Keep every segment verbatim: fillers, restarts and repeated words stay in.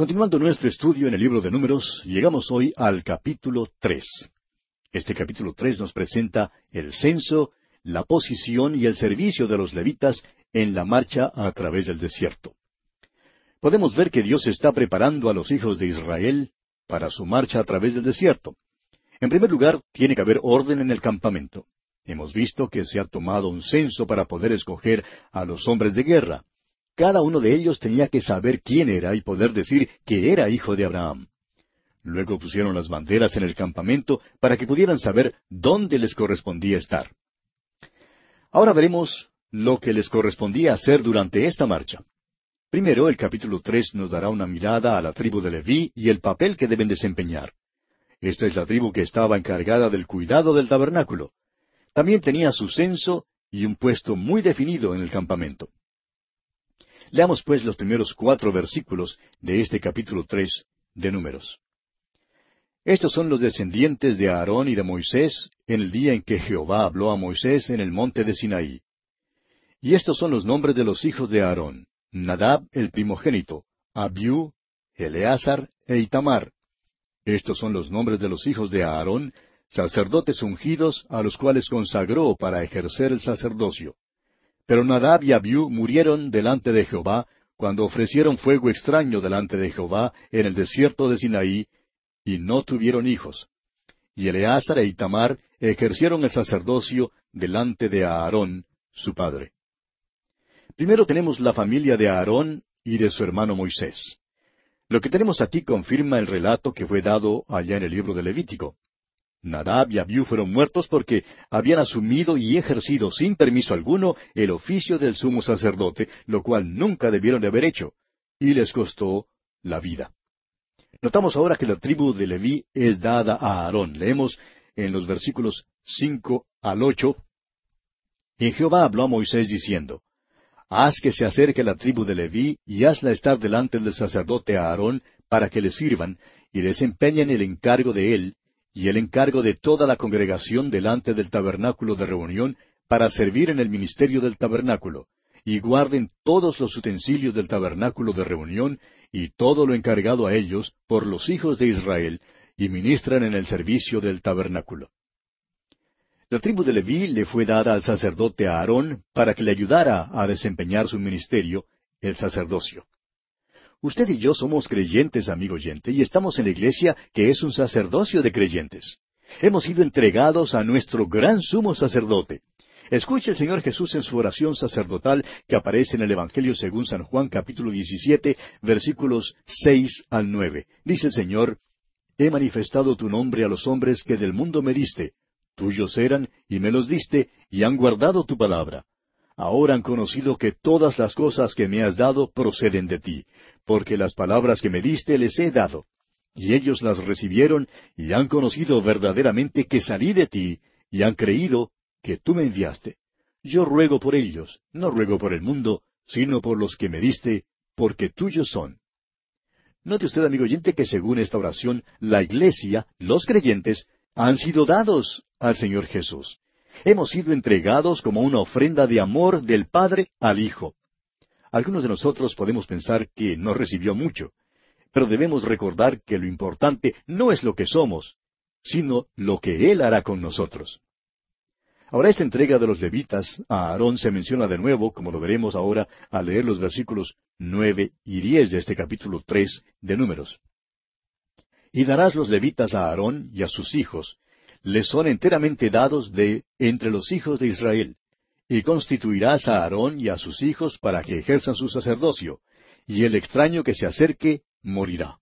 Continuando nuestro estudio en el libro de Números, llegamos hoy al capítulo tres. Este capítulo tres nos presenta el censo, la posición y el servicio de los levitas en la marcha a través del desierto. Podemos ver que Dios está preparando a los hijos de Israel para su marcha a través del desierto. En primer lugar, tiene que haber orden en el campamento. Hemos visto que se ha tomado un censo para poder escoger a los hombres de guerra. Cada uno de ellos tenía que saber quién era y poder decir que era hijo de Abraham. Luego pusieron las banderas en el campamento para que pudieran saber dónde les correspondía estar. Ahora veremos lo que les correspondía hacer durante esta marcha. Primero, el capítulo tres nos dará una mirada a la tribu de Leví y el papel que deben desempeñar. Esta es la tribu que estaba encargada del cuidado del tabernáculo. También tenía su censo y un puesto muy definido en el campamento. Leamos pues los primeros cuatro versículos de este capítulo tres de Números. Estos son los descendientes de Aarón y de Moisés en el día en que Jehová habló a Moisés en el monte de Sinaí. Y estos son los nombres de los hijos de Aarón: Nadab el primogénito, Abiú, Eleazar e Itamar. Estos son los nombres de los hijos de Aarón, sacerdotes ungidos, a los cuales consagró para ejercer el sacerdocio. Pero Nadab y Abiú murieron delante de Jehová, cuando ofrecieron fuego extraño delante de Jehová en el desierto de Sinaí, y no tuvieron hijos. Y Eleazar e Itamar ejercieron el sacerdocio delante de Aarón, su padre. Primero tenemos la familia de Aarón y de su hermano Moisés. Lo que tenemos aquí confirma el relato que fue dado allá en el libro de Levítico. Nadab y Abiú fueron muertos porque habían asumido y ejercido sin permiso alguno el oficio del sumo sacerdote, lo cual nunca debieron de haber hecho, y les costó la vida. Notamos ahora que la tribu de Leví es dada a Aarón. Leemos en los versículos cinco al ocho. Y Jehová habló a Moisés diciendo: Haz que se acerque la tribu de Leví, y hazla estar delante del sacerdote Aarón, para que le sirvan, y desempeñen el encargo de él, y el encargo de toda la congregación delante del tabernáculo de reunión, para servir en el ministerio del tabernáculo, y guarden todos los utensilios del tabernáculo de reunión, y todo lo encargado a ellos por los hijos de Israel, y ministran en el servicio del tabernáculo. La tribu de Leví le fue dada al sacerdote Aarón para que le ayudara a desempeñar su ministerio, el sacerdocio. Usted y yo somos creyentes, amigo oyente, y estamos en la iglesia que es un sacerdocio de creyentes. Hemos sido entregados a nuestro gran sumo sacerdote. Escuche el Señor Jesús en su oración sacerdotal que aparece en el Evangelio según San Juan capítulo diecisiete, versículos seis al nueve. Dice el Señor: He manifestado tu nombre a los hombres que del mundo me diste. Tuyos eran, y me los diste, y han guardado tu palabra. Ahora han conocido que todas las cosas que me has dado proceden de ti, porque las palabras que me diste les he dado. Y ellos las recibieron, y han conocido verdaderamente que salí de ti, y han creído que tú me enviaste. Yo ruego por ellos, no ruego por el mundo, sino por los que me diste, porque tuyos son. Note usted, amigo oyente, que según esta oración, la iglesia, los creyentes, han sido dados al Señor Jesús. Hemos sido entregados como una ofrenda de amor del Padre al Hijo. Algunos de nosotros podemos pensar que no recibió mucho, pero debemos recordar que lo importante no es lo que somos, sino lo que Él hará con nosotros. Ahora, esta entrega de los levitas a Aarón se menciona de nuevo, como lo veremos ahora al leer los versículos nueve y diez de este capítulo tres de Números. Y darás los levitas a Aarón y a sus hijos, les son enteramente dados de entre los hijos de Israel, y constituirás a Aarón y a sus hijos para que ejerzan su sacerdocio, y el extraño que se acerque morirá.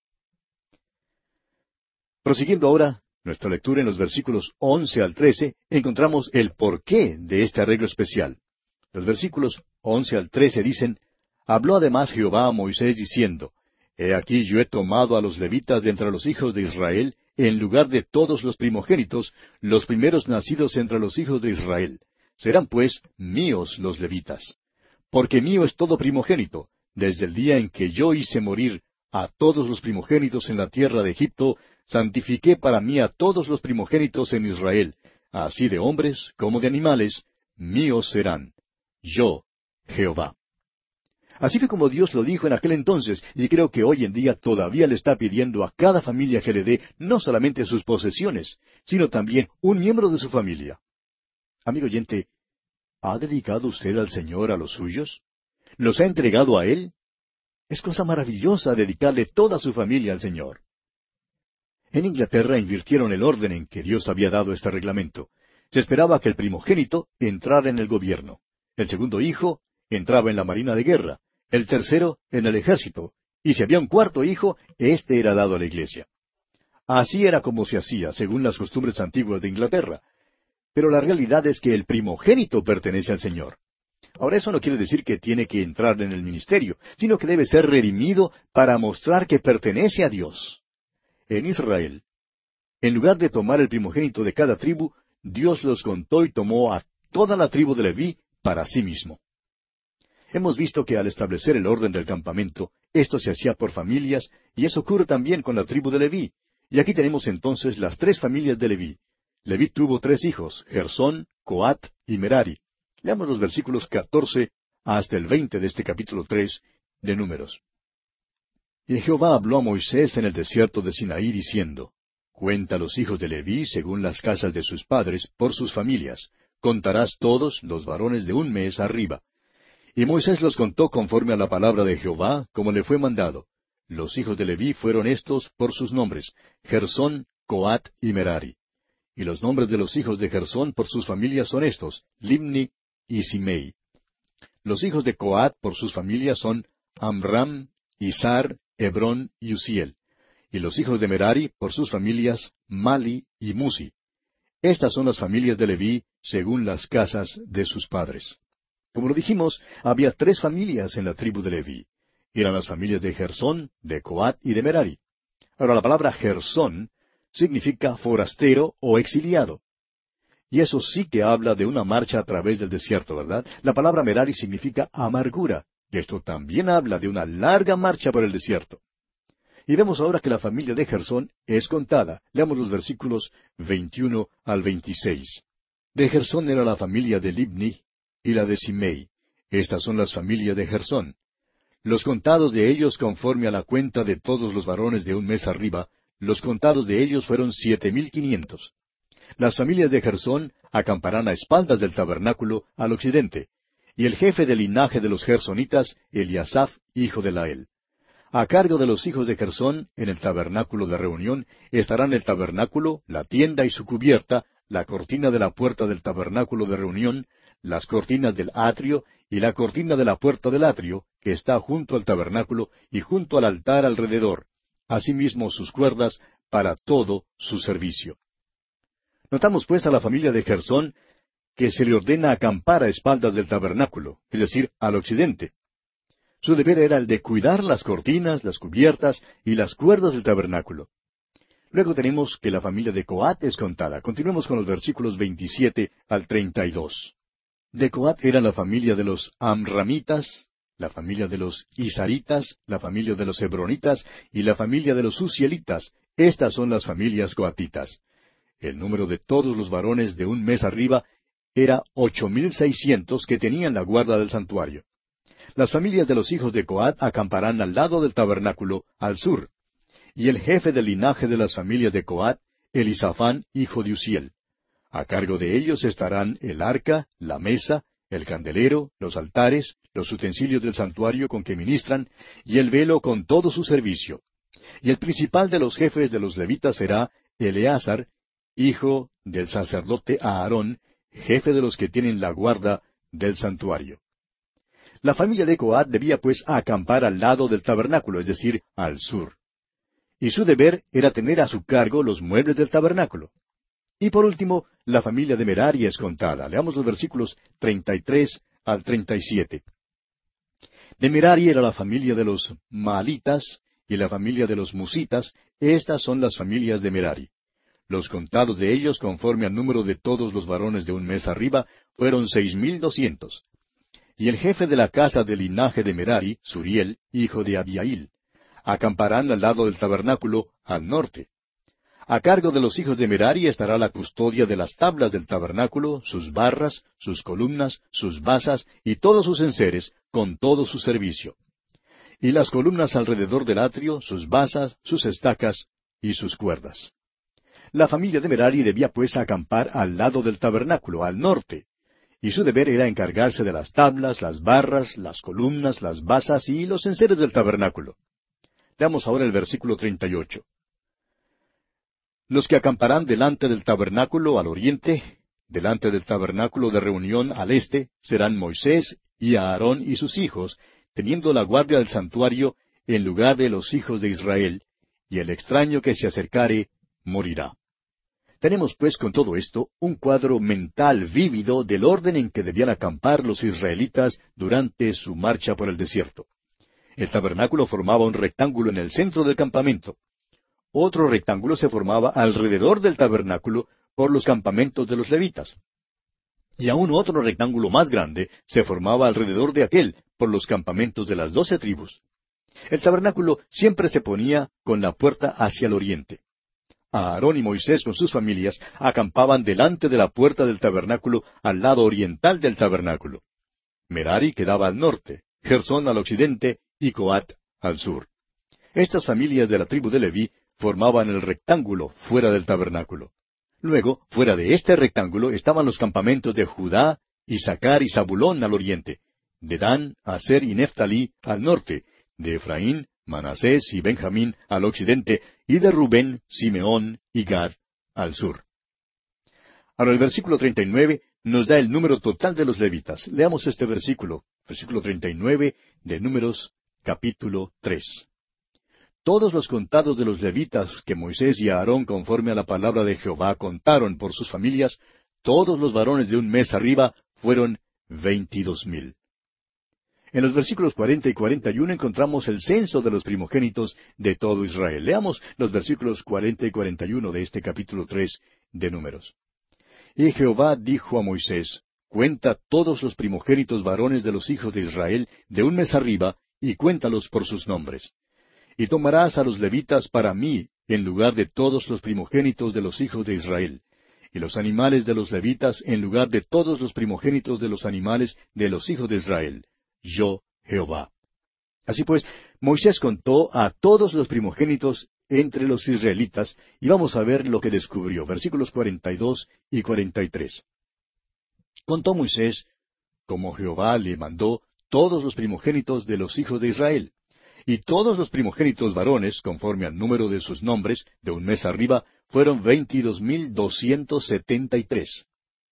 Prosiguiendo ahora nuestra lectura en los versículos once al trece, encontramos el porqué de este arreglo especial. Los versículos once al trece dicen: Habló además Jehová a Moisés diciendo: He aquí yo he tomado a los levitas de entre los hijos de Israel, en lugar de todos los primogénitos, los primeros nacidos entre los hijos de Israel. Serán pues míos los levitas. Porque mío es todo primogénito, desde el día en que yo hice morir a todos los primogénitos en la tierra de Egipto, santifiqué para mí a todos los primogénitos en Israel, así de hombres como de animales, míos serán. Yo, Jehová. Así fue como Dios lo dijo en aquel entonces, y creo que hoy en día todavía le está pidiendo a cada familia que le dé no solamente sus posesiones, sino también un miembro de su familia. Amigo oyente, ¿ha dedicado usted al Señor a los suyos? ¿Los ha entregado a Él? Es cosa maravillosa dedicarle toda su familia al Señor. En Inglaterra invirtieron el orden en que Dios había dado este reglamento. Se esperaba que el primogénito entrara en el gobierno. El segundo hijo entraba en la marina de guerra. El tercero en el ejército. Y si había un cuarto hijo, éste era dado a la iglesia. Así era como se hacía, según las costumbres antiguas de Inglaterra. Pero la realidad es que el primogénito pertenece al Señor. Ahora eso no quiere decir que tiene que entrar en el ministerio, sino que debe ser redimido para mostrar que pertenece a Dios. En Israel, en lugar de tomar el primogénito de cada tribu, Dios los contó y tomó a toda la tribu de Leví para sí mismo. Hemos visto que al establecer el orden del campamento, esto se hacía por familias, y eso ocurre también con la tribu de Leví. Y aquí tenemos entonces las tres familias de Leví. Leví tuvo tres hijos, Gersón, Coat y Merari. Leamos los versículos catorce hasta el veinte de este capítulo tres de Números. Y Jehová habló a Moisés en el desierto de Sinaí, diciendo, Cuenta los hijos de Leví según las casas de sus padres, por sus familias. Contarás todos los varones de un mes arriba. Y Moisés los contó conforme a la palabra de Jehová, como le fue mandado. Los hijos de Leví fueron estos por sus nombres, Gersón, Coat y Merari. Y los nombres de los hijos de Gersón por sus familias son estos, Limni y Simei. Los hijos de Coat por sus familias son Amram, Izar, Hebrón y Uziel. Y los hijos de Merari por sus familias, Mali y Musi. Estas son las familias de Leví según las casas de sus padres. Como lo dijimos, había tres familias en la tribu de Leví. Eran las familias de Gersón, de Coat y de Merari. Ahora la palabra Gersón significa forastero o exiliado. Y eso sí que habla de una marcha a través del desierto, ¿verdad? La palabra Merari significa amargura, y esto también habla de una larga marcha por el desierto. Y vemos ahora que la familia de Gersón es contada. Leamos los versículos veintiuno al veintiséis. De Gersón era la familia de Libni y la de Simei. Estas son las familias de Gersón. Los contados de ellos conforme a la cuenta de todos los varones de un mes arriba, los contados de ellos fueron siete mil quinientos. Las familias de Gersón acamparán a espaldas del tabernáculo al occidente, y el jefe del linaje de los gersonitas, Eliasaph, hijo de Lael. A cargo de los hijos de Gersón, en el tabernáculo de reunión, estarán el tabernáculo, la tienda y su cubierta, la cortina de la puerta del tabernáculo de reunión, las cortinas del atrio y la cortina de la puerta del atrio, que está junto al tabernáculo y junto al altar alrededor, asimismo sus cuerdas para todo su servicio. Notamos pues a la familia de Gersón que se le ordena acampar a espaldas del tabernáculo, es decir, al occidente. Su deber era el de cuidar las cortinas, las cubiertas y las cuerdas del tabernáculo. Luego tenemos que la familia de Coat es contada. Continuemos con los versículos veintisiete al treinta y dos. De Coat era la familia de los Amramitas, la familia de los Isaritas, la familia de los Hebronitas y la familia de los Uzielitas. Estas son las familias coatitas. El número de todos los varones de un mes arriba era ocho mil seiscientos que tenían la guarda del santuario. Las familias de los hijos de Coat acamparán al lado del tabernáculo, al sur. Y el jefe del linaje de las familias de Coat, Elisafán, hijo de Uziel. A cargo de ellos estarán el arca, la mesa, el candelero, los altares, los utensilios del santuario con que ministran, y el velo con todo su servicio. Y el principal de los jefes de los levitas será Eleazar, hijo del sacerdote Aarón, jefe de los que tienen la guarda del santuario. La familia de Coat debía pues acampar al lado del tabernáculo, es decir, al sur. Y su deber era tener a su cargo los muebles del tabernáculo. Y por último, la familia de Merari es contada. Leamos los versículos treinta y tres al treinta y siete. De Merari era la familia de los Maalitas y la familia de los Musitas. Estas son las familias de Merari. Los contados de ellos, conforme al número de todos los varones de un mes arriba, fueron seis mil doscientos. Y el jefe de la casa del linaje de Merari, Suriel, hijo de Abiail, acamparán al lado del tabernáculo, al norte. A cargo de los hijos de Merari estará la custodia de las tablas del tabernáculo, sus barras, sus columnas, sus basas y todos sus enseres, con todo su servicio. Y las columnas alrededor del atrio, sus basas, sus estacas y sus cuerdas. La familia de Merari debía pues acampar al lado del tabernáculo, al norte, y su deber era encargarse de las tablas, las barras, las columnas, las basas y los enseres del tabernáculo. Leamos ahora el versículo treinta y ocho. Los que acamparán delante del tabernáculo al oriente, delante del tabernáculo de reunión al este, serán Moisés y Aarón y sus hijos, teniendo la guardia del santuario en lugar de los hijos de Israel, y el extraño que se acercare morirá. Tenemos pues con todo esto un cuadro mental vívido del orden en que debían acampar los israelitas durante su marcha por el desierto. El tabernáculo formaba un rectángulo en el centro del campamento. Otro rectángulo se formaba alrededor del tabernáculo por los campamentos de los levitas. Y aún otro rectángulo más grande se formaba alrededor de aquel por los campamentos de las doce tribus. El tabernáculo siempre se ponía con la puerta hacia el oriente. Aarón y Moisés con sus familias acampaban delante de la puerta del tabernáculo al lado oriental del tabernáculo. Merari quedaba al norte, Gersón al occidente y Coat al sur. Estas familias de la tribu de Leví formaban el rectángulo fuera del tabernáculo. Luego, fuera de este rectángulo estaban los campamentos de Judá, Isaacar y Zabulón al oriente, de Dan, Aser y Neftalí al norte, de Efraín, Manasés y Benjamín al occidente, y de Rubén, Simeón y Gad al sur. Ahora el versículo treinta y nueve nos da el número total de los levitas. Leamos este versículo, versículo treinta y nueve de Números, capítulo tres. Todos los contados de los levitas que Moisés y Aarón, conforme a la palabra de Jehová, contaron por sus familias, todos los varones de un mes arriba, fueron veintidós mil. En los versículos cuarenta y cuarenta y uno encontramos el censo de los primogénitos de todo Israel. Leamos los versículos cuarenta y cuarenta y uno de este capítulo tres de Números. Y Jehová dijo a Moisés, cuenta todos los primogénitos varones de los hijos de Israel de un mes arriba, y cuéntalos por sus nombres. Y tomarás a los levitas para mí, en lugar de todos los primogénitos de los hijos de Israel, y los animales de los levitas en lugar de todos los primogénitos de los animales de los hijos de Israel. Yo, Jehová. Así pues, Moisés contó a todos los primogénitos entre los israelitas, y vamos a ver lo que descubrió. Versículos cuarenta y dos y cuarenta y tres. Contó Moisés, como Jehová le mandó, todos los primogénitos de los hijos de Israel. Y todos los primogénitos varones, conforme al número de sus nombres, de un mes arriba, fueron veintidós mil doscientos setenta y tres.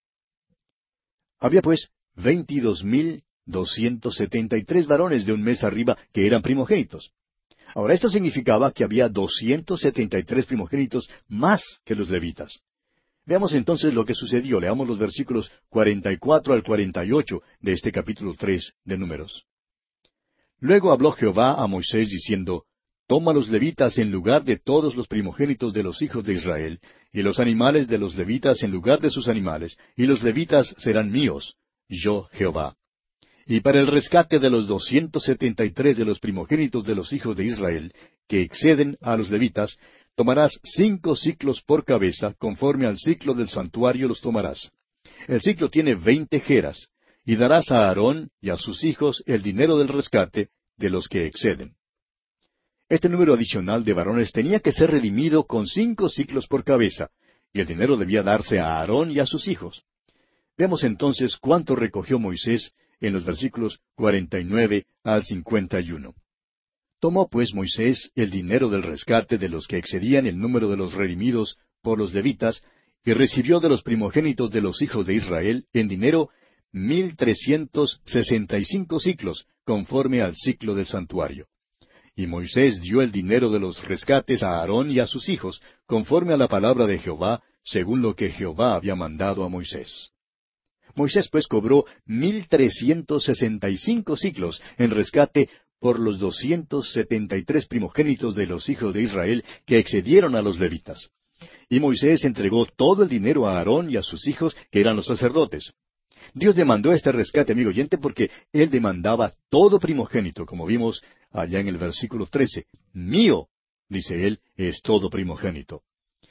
Había pues veintidós mil doscientos setenta y tres varones de un mes arriba que eran primogénitos. Ahora, esto significaba que había doscientos setenta y tres primogénitos más que los levitas. Veamos entonces lo que sucedió. Leamos los versículos cuarenta y cuatro al cuarenta y ocho de este capítulo tres de Números. Luego habló Jehová a Moisés diciendo, Toma los levitas en lugar de todos los primogénitos de los hijos de Israel, y los animales de los levitas en lugar de sus animales, y los levitas serán míos, yo Jehová. Y para el rescate de los doscientos setenta y tres de los primogénitos de los hijos de Israel, que exceden a los levitas, tomarás cinco siclos por cabeza, conforme al ciclo del santuario los tomarás. El ciclo tiene veinte geras, y darás a Aarón y a sus hijos el dinero del rescate de los que exceden. Este número adicional de varones tenía que ser redimido con cinco siclos por cabeza, y el dinero debía darse a Aarón y a sus hijos. Veamos entonces cuánto recogió Moisés en los versículos cuarenta y nueve al cincuenta y uno. Tomó pues Moisés el dinero del rescate de los que excedían el número de los redimidos por los levitas, y recibió de los primogénitos de los hijos de Israel en dinero mil trescientos sesenta y cinco siclos, conforme al ciclo del santuario. Y Moisés dio el dinero de los rescates a Aarón y a sus hijos, conforme a la palabra de Jehová, según lo que Jehová había mandado a Moisés. Moisés pues cobró mil trescientos sesenta y cinco siclos en rescate por los doscientos setenta y tres primogénitos de los hijos de Israel que excedieron a los levitas. Y Moisés entregó todo el dinero a Aarón y a sus hijos, que eran los sacerdotes. Dios demandó este rescate, amigo oyente, porque Él demandaba todo primogénito, como vimos allá en el versículo trece. Mío, dice Él, es todo primogénito.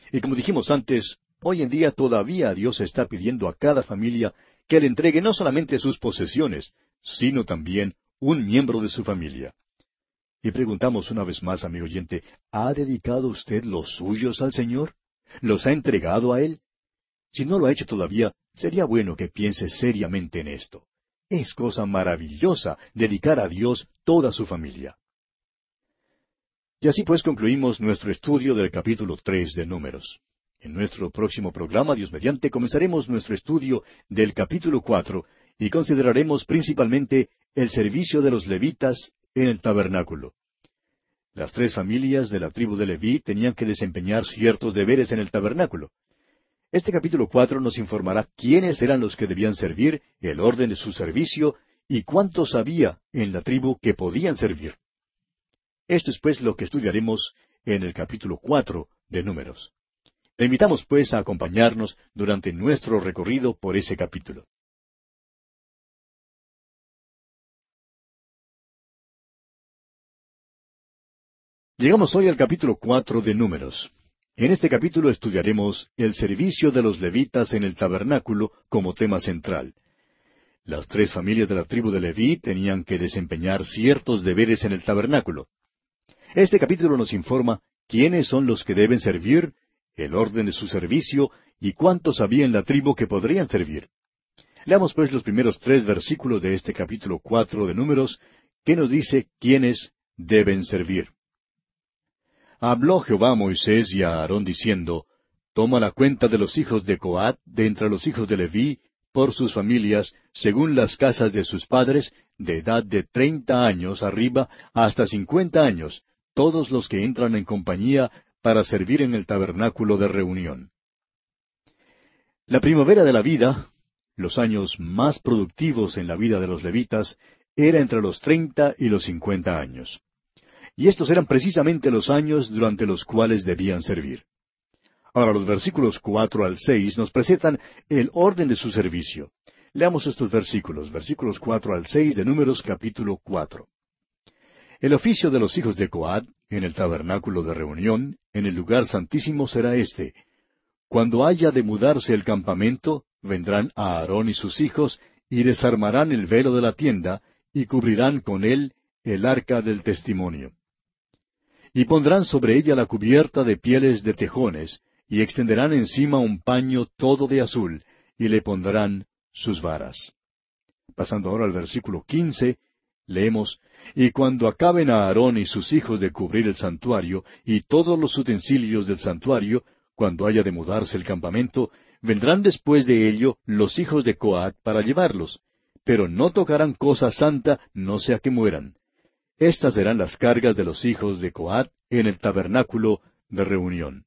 Y como dijimos antes, hoy en día todavía Dios está pidiendo a cada familia que le entregue no solamente sus posesiones, sino también un miembro de su familia. Y preguntamos una vez más, amigo oyente, ¿ha dedicado usted los suyos al Señor? ¿Los ha entregado a Él? Si no lo ha hecho todavía, sería bueno que piense seriamente en esto. Es cosa maravillosa dedicar a Dios toda su familia. Y así pues concluimos nuestro estudio del capítulo tres de Números. En nuestro próximo programa, Dios mediante, comenzaremos nuestro estudio del capítulo cuatro y consideraremos principalmente el servicio de los levitas en el tabernáculo. Las tres familias de la tribu de Leví tenían que desempeñar ciertos deberes en el tabernáculo. Este capítulo cuatro nos informará quiénes eran los que debían servir, el orden de su servicio y cuántos había en la tribu que podían servir. Esto es pues lo que estudiaremos en el capítulo cuatro de Números. Le invitamos pues a acompañarnos durante nuestro recorrido por ese capítulo. Llegamos hoy al capítulo cuatro de Números. En este capítulo estudiaremos el servicio de los levitas en el tabernáculo como tema central. Las tres familias de la tribu de Leví tenían que desempeñar ciertos deberes en el tabernáculo. Este capítulo nos informa quiénes son los que deben servir, el orden de su servicio y cuántos había en la tribu que podrían servir. Leamos pues los primeros tres versículos de este capítulo cuatro de Números, que nos dice quiénes deben servir. Habló Jehová a Moisés y a Aarón diciendo, Toma la cuenta de los hijos de Coat de entre los hijos de Leví, por sus familias, según las casas de sus padres, de edad de treinta años arriba hasta cincuenta años, todos los que entran en compañía para servir en el tabernáculo de reunión. La primavera de la vida, los años más productivos en la vida de los levitas, era entre los treinta y los cincuenta años. Y estos eran precisamente los años durante los cuales debían servir. Ahora los versículos cuatro al seis nos presentan el orden de su servicio. Leamos estos versículos, versículos cuatro al seis de Números capítulo cuatro. El oficio de los hijos de Coat en el tabernáculo de reunión, en el lugar santísimo, será este. Cuando haya de mudarse el campamento, vendrán a Aarón y sus hijos, y desarmarán el velo de la tienda, y cubrirán con él el arca del testimonio. Y pondrán sobre ella la cubierta de pieles de tejones, y extenderán encima un paño todo de azul, y le pondrán sus varas. Pasando ahora al versículo quince, leemos, Y cuando acaben a Aarón y sus hijos de cubrir el santuario, y todos los utensilios del santuario, cuando haya de mudarse el campamento, vendrán después de ello los hijos de Coat para llevarlos, pero no tocarán cosa santa, no sea que mueran. Estas serán las cargas de los hijos de Coat en el tabernáculo de reunión.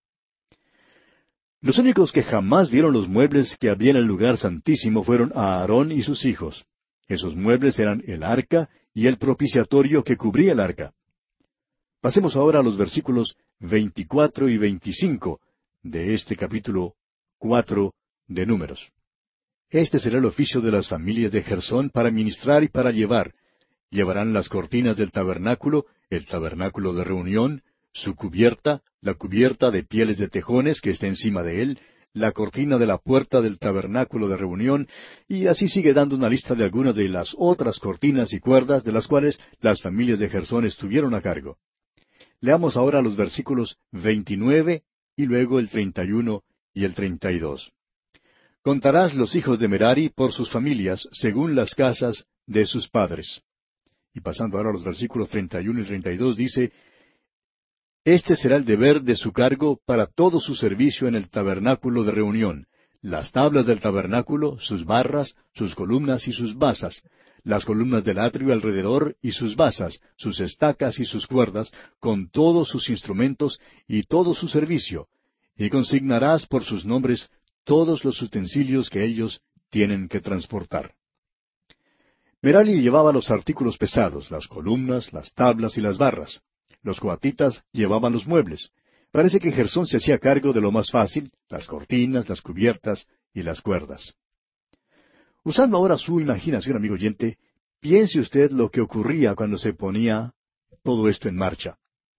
Los únicos que jamás vieron los muebles que había en el lugar santísimo fueron Aarón y sus hijos. Esos muebles eran el arca y el propiciatorio que cubría el arca. Pasemos ahora a los versículos veinticuatro y veinticinco de este capítulo cuatro de Números. Este será el oficio de las familias de Gersón para ministrar y para llevar. Llevarán las cortinas del tabernáculo, el tabernáculo de reunión, su cubierta, la cubierta de pieles de tejones que está encima de él, la cortina de la puerta del tabernáculo de reunión, y así sigue dando una lista de algunas de las otras cortinas y cuerdas de las cuales las familias de Gersón estuvieron a cargo. Leamos ahora los versículos veintinueve y luego el treinta y uno y el treinta y dos. Contarás los hijos de Merari por sus familias, según las casas de sus padres. Y pasando ahora a los versículos treinta y uno y treinta y dos dice, Este será el deber de su cargo para todo su servicio en el tabernáculo de reunión, las tablas del tabernáculo, sus barras, sus columnas y sus basas, las columnas del atrio alrededor y sus basas, sus estacas y sus cuerdas, con todos sus instrumentos y todo su servicio, y consignarás por sus nombres todos los utensilios que ellos tienen que transportar. Merari llevaba los artículos pesados, las columnas, las tablas y las barras. Los coatitas llevaban los muebles. Parece que Gersón se hacía cargo de lo más fácil, las cortinas, las cubiertas y las cuerdas. Usando ahora su imaginación, amigo oyente, piense usted lo que ocurría cuando se ponía todo esto en marcha.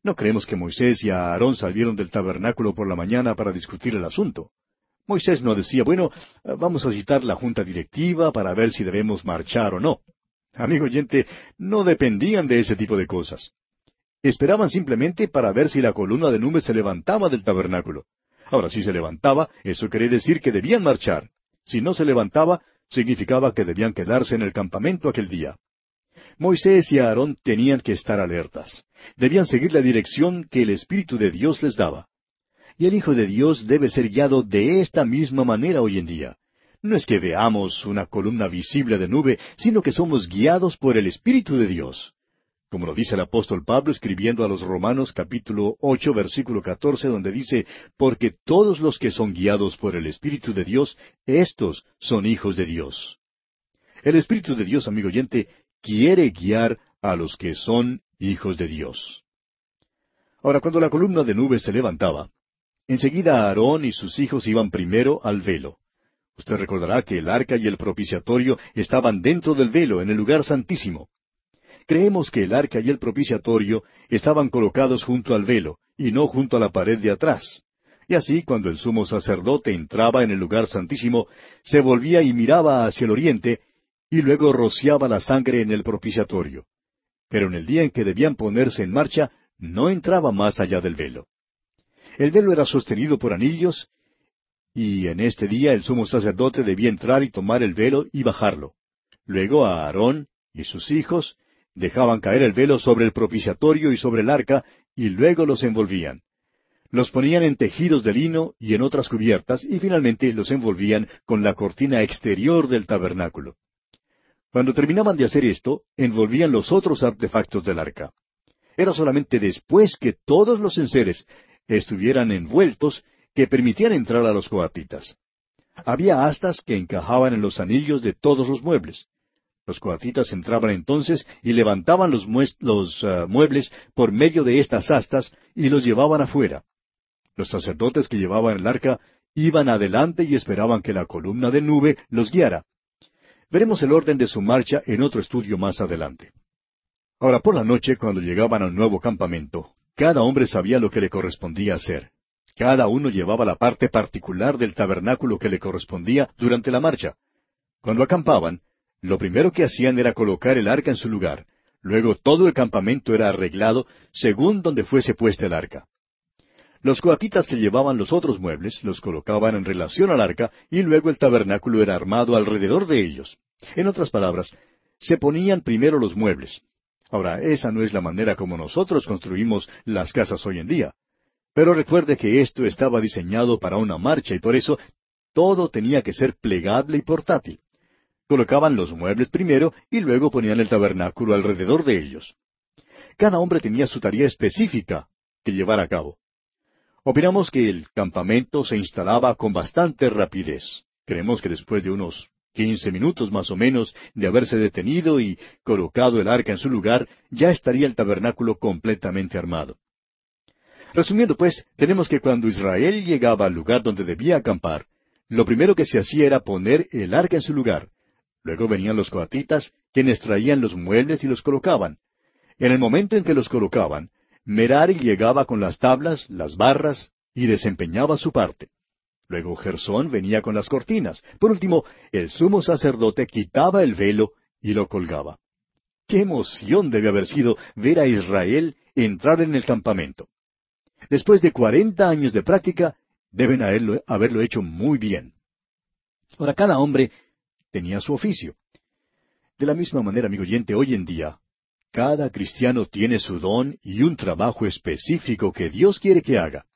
No creemos que Moisés y Aarón salieron del tabernáculo por la mañana para discutir el asunto. Moisés no decía, bueno, vamos a citar la junta directiva para ver si debemos marchar o no. Amigo oyente, no dependían de ese tipo de cosas. Esperaban simplemente para ver si la columna de nube se levantaba del tabernáculo. Ahora, si se levantaba, eso quería decir que debían marchar. Si no se levantaba, significaba que debían quedarse en el campamento aquel día. Moisés y Aarón tenían que estar alertas. Debían seguir la dirección que el Espíritu de Dios les daba. Y el Hijo de Dios debe ser guiado de esta misma manera hoy en día. No es que veamos una columna visible de nube, sino que somos guiados por el Espíritu de Dios. Como lo dice el apóstol Pablo escribiendo a los Romanos capítulo ocho versículo catorce, donde dice, porque todos los que son guiados por el Espíritu de Dios, éstos son hijos de Dios. El Espíritu de Dios, amigo oyente, quiere guiar a los que son hijos de Dios. Ahora, cuando la columna de nube se levantaba, enseguida Aarón y sus hijos iban primero al velo. Usted recordará que el arca y el propiciatorio estaban dentro del velo, en el lugar santísimo. Creemos que el arca y el propiciatorio estaban colocados junto al velo, y no junto a la pared de atrás. Y así, cuando el sumo sacerdote entraba en el lugar santísimo, se volvía y miraba hacia el oriente, y luego rociaba la sangre en el propiciatorio. Pero en el día en que debían ponerse en marcha, no entraba más allá del velo. El velo era sostenido por anillos, y en este día el sumo sacerdote debía entrar y tomar el velo y bajarlo. Luego a Aarón y sus hijos dejaban caer el velo sobre el propiciatorio y sobre el arca, y luego los envolvían. Los ponían en tejidos de lino y en otras cubiertas, y finalmente los envolvían con la cortina exterior del tabernáculo. Cuando terminaban de hacer esto, envolvían los otros artefactos del arca. Era solamente después que todos los enseres estuvieran envueltos que permitían entrar a los coatitas. Había astas que encajaban en los anillos de todos los muebles. Los coatitas entraban entonces y levantaban los, mues- los uh, muebles por medio de estas astas y los llevaban afuera. Los sacerdotes que llevaban el arca iban adelante y esperaban que la columna de nube los guiara. Veremos el orden de su marcha en otro estudio más adelante. Ahora, por la noche, cuando llegaban al nuevo campamento, cada hombre sabía lo que le correspondía hacer. Cada uno llevaba la parte particular del tabernáculo que le correspondía durante la marcha. Cuando acampaban, lo primero que hacían era colocar el arca en su lugar. Luego todo el campamento era arreglado según donde fuese puesta el arca. Los coatitas que llevaban los otros muebles los colocaban en relación al arca y luego el tabernáculo era armado alrededor de ellos. En otras palabras, se ponían primero los muebles. Ahora, esa no es la manera como nosotros construimos las casas hoy en día. Pero recuerde que esto estaba diseñado para una marcha y por eso todo tenía que ser plegable y portátil. Colocaban los muebles primero y luego ponían el tabernáculo alrededor de ellos. Cada hombre tenía su tarea específica que llevar a cabo. Opinamos que el campamento se instalaba con bastante rapidez. Creemos que después de unos quince minutos más o menos de haberse detenido y colocado el arca en su lugar, ya estaría el tabernáculo completamente armado. Resumiendo pues, tenemos que cuando Israel llegaba al lugar donde debía acampar, lo primero que se hacía era poner el arca en su lugar. Luego venían los coatitas, quienes traían los muebles y los colocaban. En el momento en que los colocaban, Merari llegaba con las tablas, las barras, y desempeñaba su parte. Luego Gersón venía con las cortinas. Por último, el sumo sacerdote quitaba el velo y lo colgaba. ¡Qué emoción debe haber sido ver a Israel entrar en el campamento! Después de cuarenta años de práctica, deben haberlo, haberlo hecho muy bien. Ahora, cada hombre tenía su oficio. De la misma manera, amigo oyente, hoy en día, cada cristiano tiene su don y un trabajo específico que Dios quiere que haga.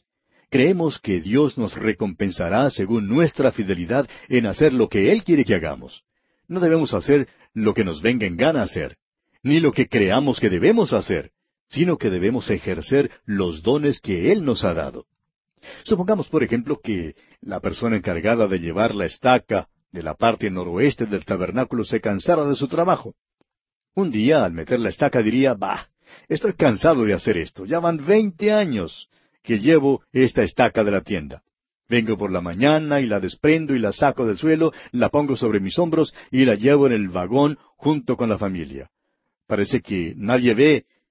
Creemos que Dios nos recompensará según nuestra fidelidad en hacer lo que Él quiere que hagamos. No debemos hacer lo que nos venga en gana hacer, ni lo que creamos que debemos hacer, sino que debemos ejercer los dones que Él nos ha dado. Supongamos, por ejemplo, que la persona encargada de llevar la estaca de la parte noroeste del tabernáculo se cansara de su trabajo. Un día, al meter la estaca, diría, «Bah, estoy cansado de hacer esto. Ya van veinte años que llevo esta estaca de la tienda. Vengo por la mañana y la desprendo y la saco del suelo, la pongo sobre mis hombros y la llevo en el vagón junto con la familia. Parece que nadie ve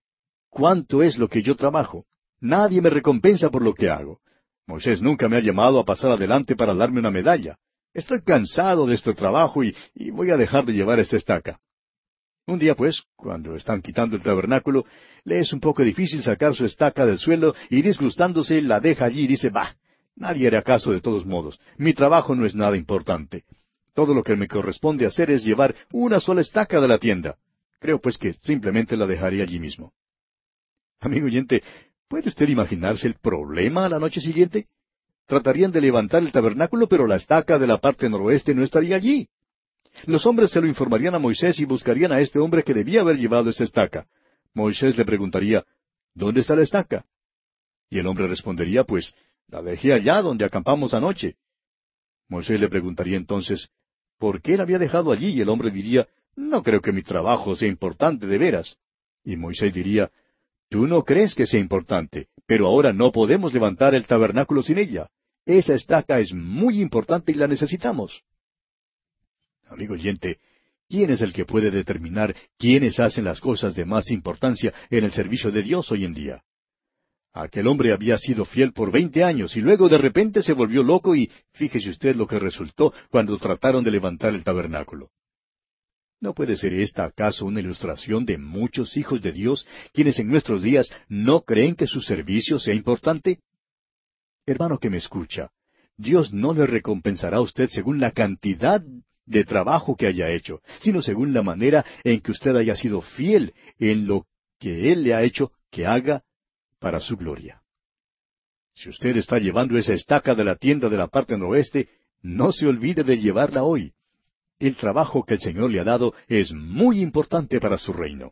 ¿Cuánto es lo que yo trabajo? Nadie me recompensa por lo que hago. Moisés nunca me ha llamado a pasar adelante para darme una medalla. Estoy cansado de este trabajo y, y voy a dejar de llevar esta estaca. Un día, pues, cuando están quitando el tabernáculo, le es un poco difícil sacar su estaca del suelo y disgustándose la deja allí y dice, bah, nadie hará caso de todos modos. Mi trabajo no es nada importante. Todo lo que me corresponde hacer es llevar una sola estaca de la tienda. Creo pues que simplemente la dejaré allí mismo. Amigo oyente, ¿puede usted imaginarse el problema a la noche siguiente? Tratarían de levantar el tabernáculo, pero la estaca de la parte noroeste no estaría allí. Los hombres se lo informarían a Moisés y buscarían a este hombre que debía haber llevado esa estaca. Moisés le preguntaría, ¿dónde está la estaca? Y el hombre respondería, pues, la dejé allá donde acampamos anoche. Moisés le preguntaría entonces, ¿por qué la había dejado allí? Y el hombre diría, no creo que mi trabajo sea importante de veras. Y Moisés diría, tú no crees que sea importante, pero ahora no podemos levantar el tabernáculo sin ella. Esa estaca es muy importante y la necesitamos. Amigo oyente, ¿quién es el que puede determinar quiénes hacen las cosas de más importancia en el servicio de Dios hoy en día? Aquel hombre había sido fiel por veinte años y luego de repente se volvió loco y fíjese usted lo que resultó cuando trataron de levantar el tabernáculo. ¿No puede ser esta acaso una ilustración de muchos hijos de Dios quienes en nuestros días no creen que su servicio sea importante? Hermano que me escucha, Dios no le recompensará a usted según la cantidad de trabajo que haya hecho, sino según la manera en que usted haya sido fiel en lo que Él le ha hecho que haga para su gloria. Si usted está llevando esa estaca de la tienda de la parte noroeste, no se olvide de llevarla hoy. El trabajo que el Señor le ha dado es muy importante para su reino.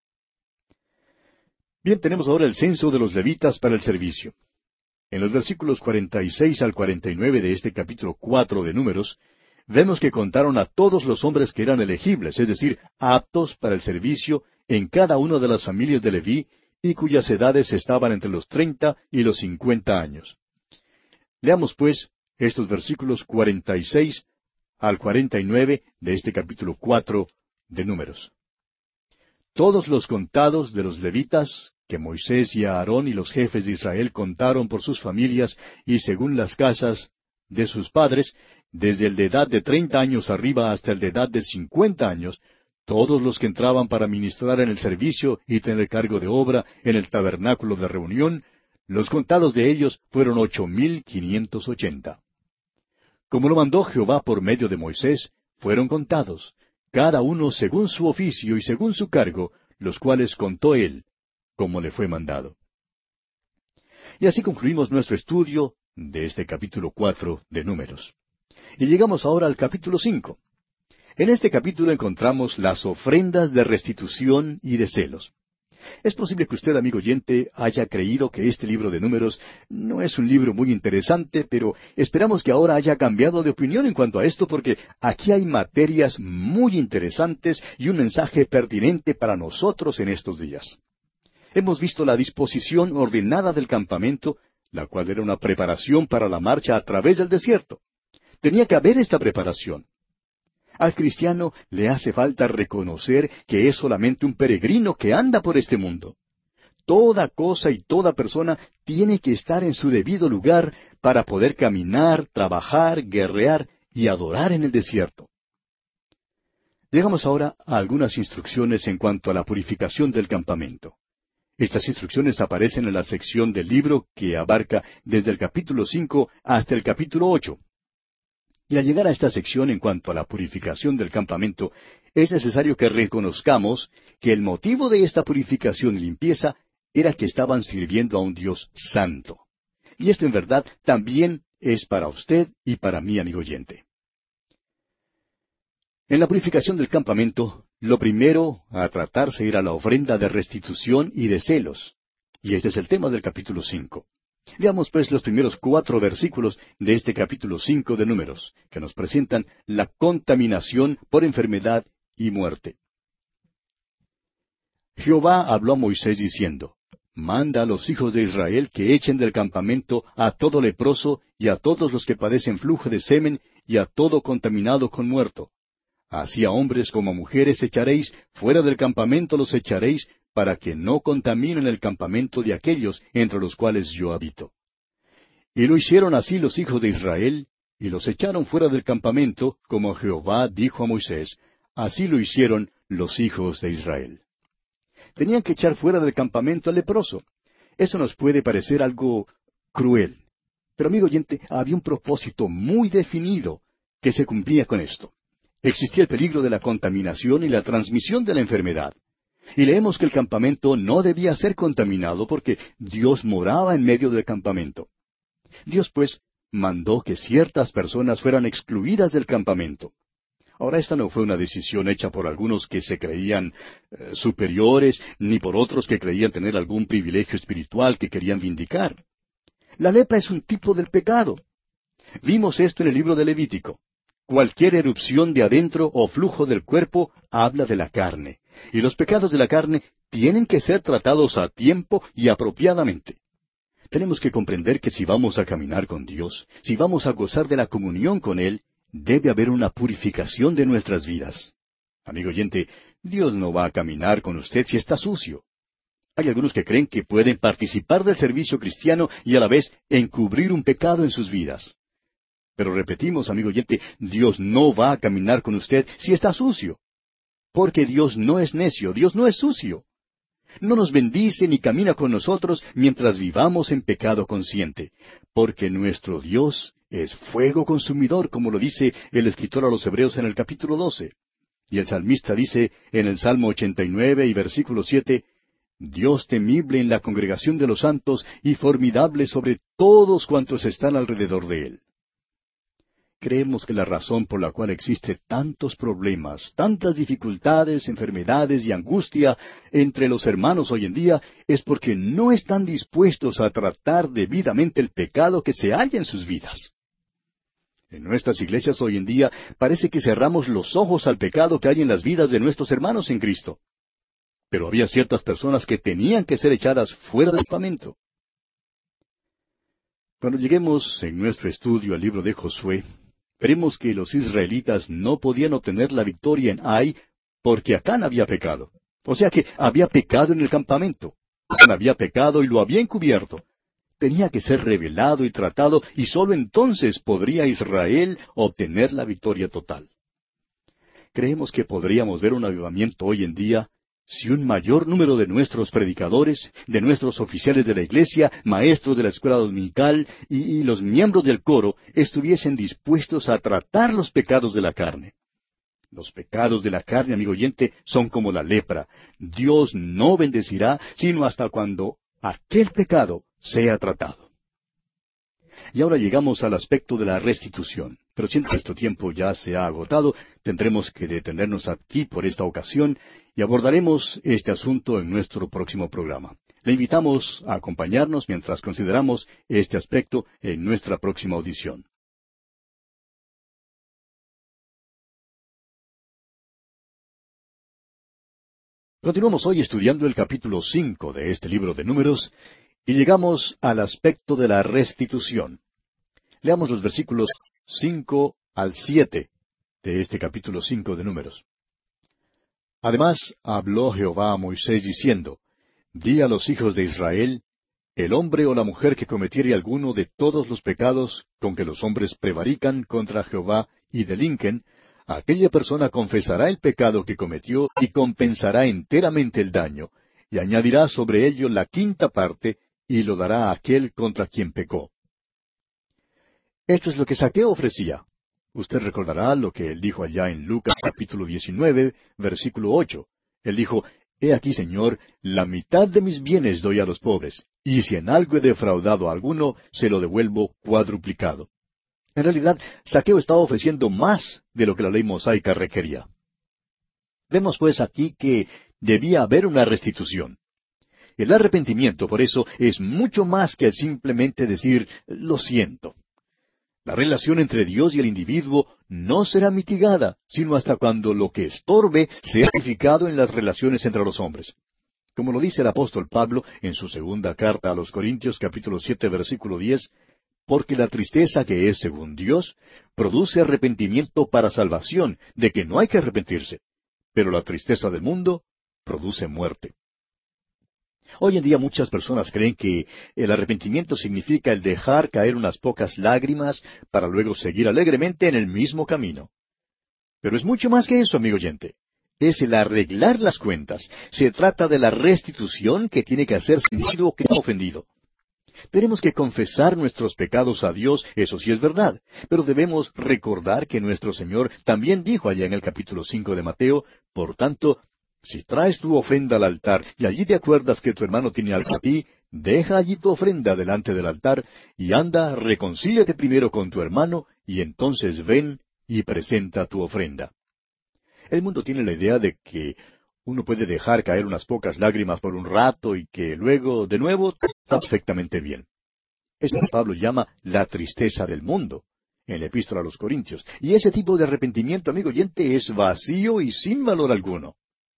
Bien, tenemos ahora el censo de los levitas para el servicio. En los versículos cuarenta y seis al cuarenta y nueve de este capítulo cuatro de Números, vemos que contaron a todos los hombres que eran elegibles, es decir, aptos para el servicio en cada una de las familias de Leví, y cuyas edades estaban entre los treinta y los cincuenta años. Leamos, pues, estos versículos cuarenta y seis al cuarenta y nueve de este capítulo cuatro de Números. Todos los contados de los levitas, que Moisés y Aarón y los jefes de Israel contaron por sus familias y según las casas de sus padres, desde el de edad de treinta años arriba hasta el de edad de cincuenta años, todos los que entraban para ministrar en el servicio y tener cargo de obra en el tabernáculo de reunión, los contados de ellos fueron ocho mil quinientos ochenta. Como lo mandó Jehová por medio de Moisés, fueron contados, cada uno según su oficio y según su cargo, los cuales contó él, como le fue mandado. Y así concluimos nuestro estudio de este capítulo cuatro de Números. Y llegamos ahora al capítulo cinco. En este capítulo encontramos las ofrendas de restitución y de celos. Es posible que usted, amigo oyente, haya creído que este libro de Números no es un libro muy interesante, pero esperamos que ahora haya cambiado de opinión en cuanto a esto, porque aquí hay materias muy interesantes y un mensaje pertinente para nosotros en estos días. Hemos visto la disposición ordenada del campamento, la cual era una preparación para la marcha a través del desierto. Tenía que haber esta preparación. Al cristiano le hace falta reconocer que es solamente un peregrino que anda por este mundo. Toda cosa y toda persona tiene que estar en su debido lugar para poder caminar, trabajar, guerrear y adorar en el desierto. Llegamos ahora a algunas instrucciones en cuanto a la purificación del campamento. Estas instrucciones aparecen en la sección del libro que abarca desde el capítulo cinco hasta el capítulo ocho. Y al llegar a esta sección en cuanto a la purificación del campamento, es necesario que reconozcamos que el motivo de esta purificación y limpieza era que estaban sirviendo a un Dios santo. Y esto en verdad también es para usted y para mí, amigo oyente. En la purificación del campamento, lo primero a tratarse era la ofrenda de restitución y de celos. Y este es el tema del capítulo cinco. Veamos pues los primeros cuatro versículos de este capítulo cinco de Números, que nos presentan la contaminación por enfermedad y muerte. Jehová habló a Moisés diciendo, Manda a los hijos de Israel que echen del campamento a todo leproso y a todos los que padecen flujo de semen y a todo contaminado con muerto. Así a hombres como a mujeres echaréis, fuera del campamento los echaréis, para que no contaminen el campamento de aquellos entre los cuales yo habito. Y lo hicieron así los hijos de Israel, y los echaron fuera del campamento, como Jehová dijo a Moisés, así lo hicieron los hijos de Israel. Tenían que echar fuera del campamento al leproso. Eso nos puede parecer algo cruel. Pero amigo oyente, había un propósito muy definido que se cumplía con esto. Existía el peligro de la contaminación y la transmisión de la enfermedad. Y leemos que el campamento no debía ser contaminado porque Dios moraba en medio del campamento. Dios, pues, mandó que ciertas personas fueran excluidas del campamento. Ahora, esta no fue una decisión hecha por algunos que se creían eh, superiores, ni por otros que creían tener algún privilegio espiritual que querían vindicar. La lepra es un tipo del pecado. Vimos esto en el libro de Levítico. Cualquier erupción de adentro o flujo del cuerpo habla de la carne, y los pecados de la carne tienen que ser tratados a tiempo y apropiadamente. Tenemos que comprender que si vamos a caminar con Dios, si vamos a gozar de la comunión con Él, debe haber una purificación de nuestras vidas. Amigo oyente, Dios no va a caminar con usted si está sucio. Hay algunos que creen que pueden participar del servicio cristiano y a la vez encubrir un pecado en sus vidas. Pero repetimos, amigo oyente, Dios no va a caminar con usted si está sucio. Porque Dios no es necio, Dios no es sucio. No nos bendice ni camina con nosotros mientras vivamos en pecado consciente, porque nuestro Dios es fuego consumidor, como lo dice el escritor a los Hebreos en el capítulo doce. Y el salmista dice en el Salmo ochenta y nueve y versículo siete, Dios temible en la congregación de los santos y formidable sobre todos cuantos están alrededor de Él. Creemos que la razón por la cual existe tantos problemas, tantas dificultades, enfermedades y angustia entre los hermanos hoy en día es porque no están dispuestos a tratar debidamente el pecado que se halla en sus vidas. En nuestras iglesias hoy en día parece que cerramos los ojos al pecado que hay en las vidas de nuestros hermanos en Cristo. Pero había ciertas personas que tenían que ser echadas fuera del campamento. Cuando lleguemos en nuestro estudio al libro de Josué, veremos que los israelitas no podían obtener la victoria en Ai porque Acán había pecado. O sea que había pecado en el campamento. Acán había pecado y lo había encubierto. Tenía que ser revelado y tratado y sólo entonces podría Israel obtener la victoria total. Creemos que podríamos ver un avivamiento hoy en día si un mayor número de nuestros predicadores, de nuestros oficiales de la iglesia, maestros de la escuela dominical y, y los miembros del coro estuviesen dispuestos a tratar los pecados de la carne. Los pecados de la carne, amigo oyente, son como la lepra. Dios no bendecirá sino hasta cuando aquel pecado sea tratado. Y ahora llegamos al aspecto de la restitución. Pero si nuestro tiempo ya se ha agotado, tendremos que detenernos aquí por esta ocasión y abordaremos este asunto en nuestro próximo programa. Le invitamos a acompañarnos mientras consideramos este aspecto en nuestra próxima audición. Continuamos hoy estudiando el capítulo cinco de este libro de Números y llegamos al aspecto de la restitución. Leamos los versículos cinco al siete de este capítulo cinco de Números. Además habló Jehová a Moisés diciendo, Di a los hijos de Israel, el hombre o la mujer que cometiere alguno de todos los pecados con que los hombres prevarican contra Jehová y delinquen, aquella persona confesará el pecado que cometió y compensará enteramente el daño, y añadirá sobre ello la quinta parte, y lo dará a aquel contra quien pecó. Esto es lo que Zaqueo ofrecía. Usted recordará lo que él dijo allá en Lucas capítulo diecinueve, versículo ocho. Él dijo, He aquí, Señor, la mitad de mis bienes doy a los pobres, y si en algo he defraudado a alguno, se lo devuelvo cuadruplicado. En realidad, Zaqueo estaba ofreciendo más de lo que la ley mosaica requería. Vemos pues aquí que debía haber una restitución. El arrepentimiento, por eso, es mucho más que simplemente decir, lo siento. La relación entre Dios y el individuo no será mitigada, sino hasta cuando lo que estorbe sea edificado en las relaciones entre los hombres. Como lo dice el apóstol Pablo en su segunda carta a los Corintios capítulo siete versículo diez, porque la tristeza que es según Dios produce arrepentimiento para salvación, de que no hay que arrepentirse, pero la tristeza del mundo produce muerte. Hoy en día muchas personas creen que el arrepentimiento significa el dejar caer unas pocas lágrimas para luego seguir alegremente en el mismo camino. Pero es mucho más que eso, amigo oyente. Es el arreglar las cuentas. Se trata de la restitución que tiene que hacerse al individuo que ha ofendido. Tenemos que confesar nuestros pecados a Dios, eso sí es verdad, pero debemos recordar que nuestro Señor también dijo allá en el capítulo cinco de Mateo, por tanto, si traes tu ofrenda al altar y allí te acuerdas que tu hermano tiene algo a ti, deja allí tu ofrenda delante del altar y anda, reconcíliate primero con tu hermano y entonces ven y presenta tu ofrenda. El mundo tiene la idea de que uno puede dejar caer unas pocas lágrimas por un rato y que luego, de nuevo, está perfectamente bien. Es lo que Pablo llama la tristeza del mundo, en la epístola a los Corintios. Y ese tipo de arrepentimiento, amigo oyente, es vacío y sin valor alguno.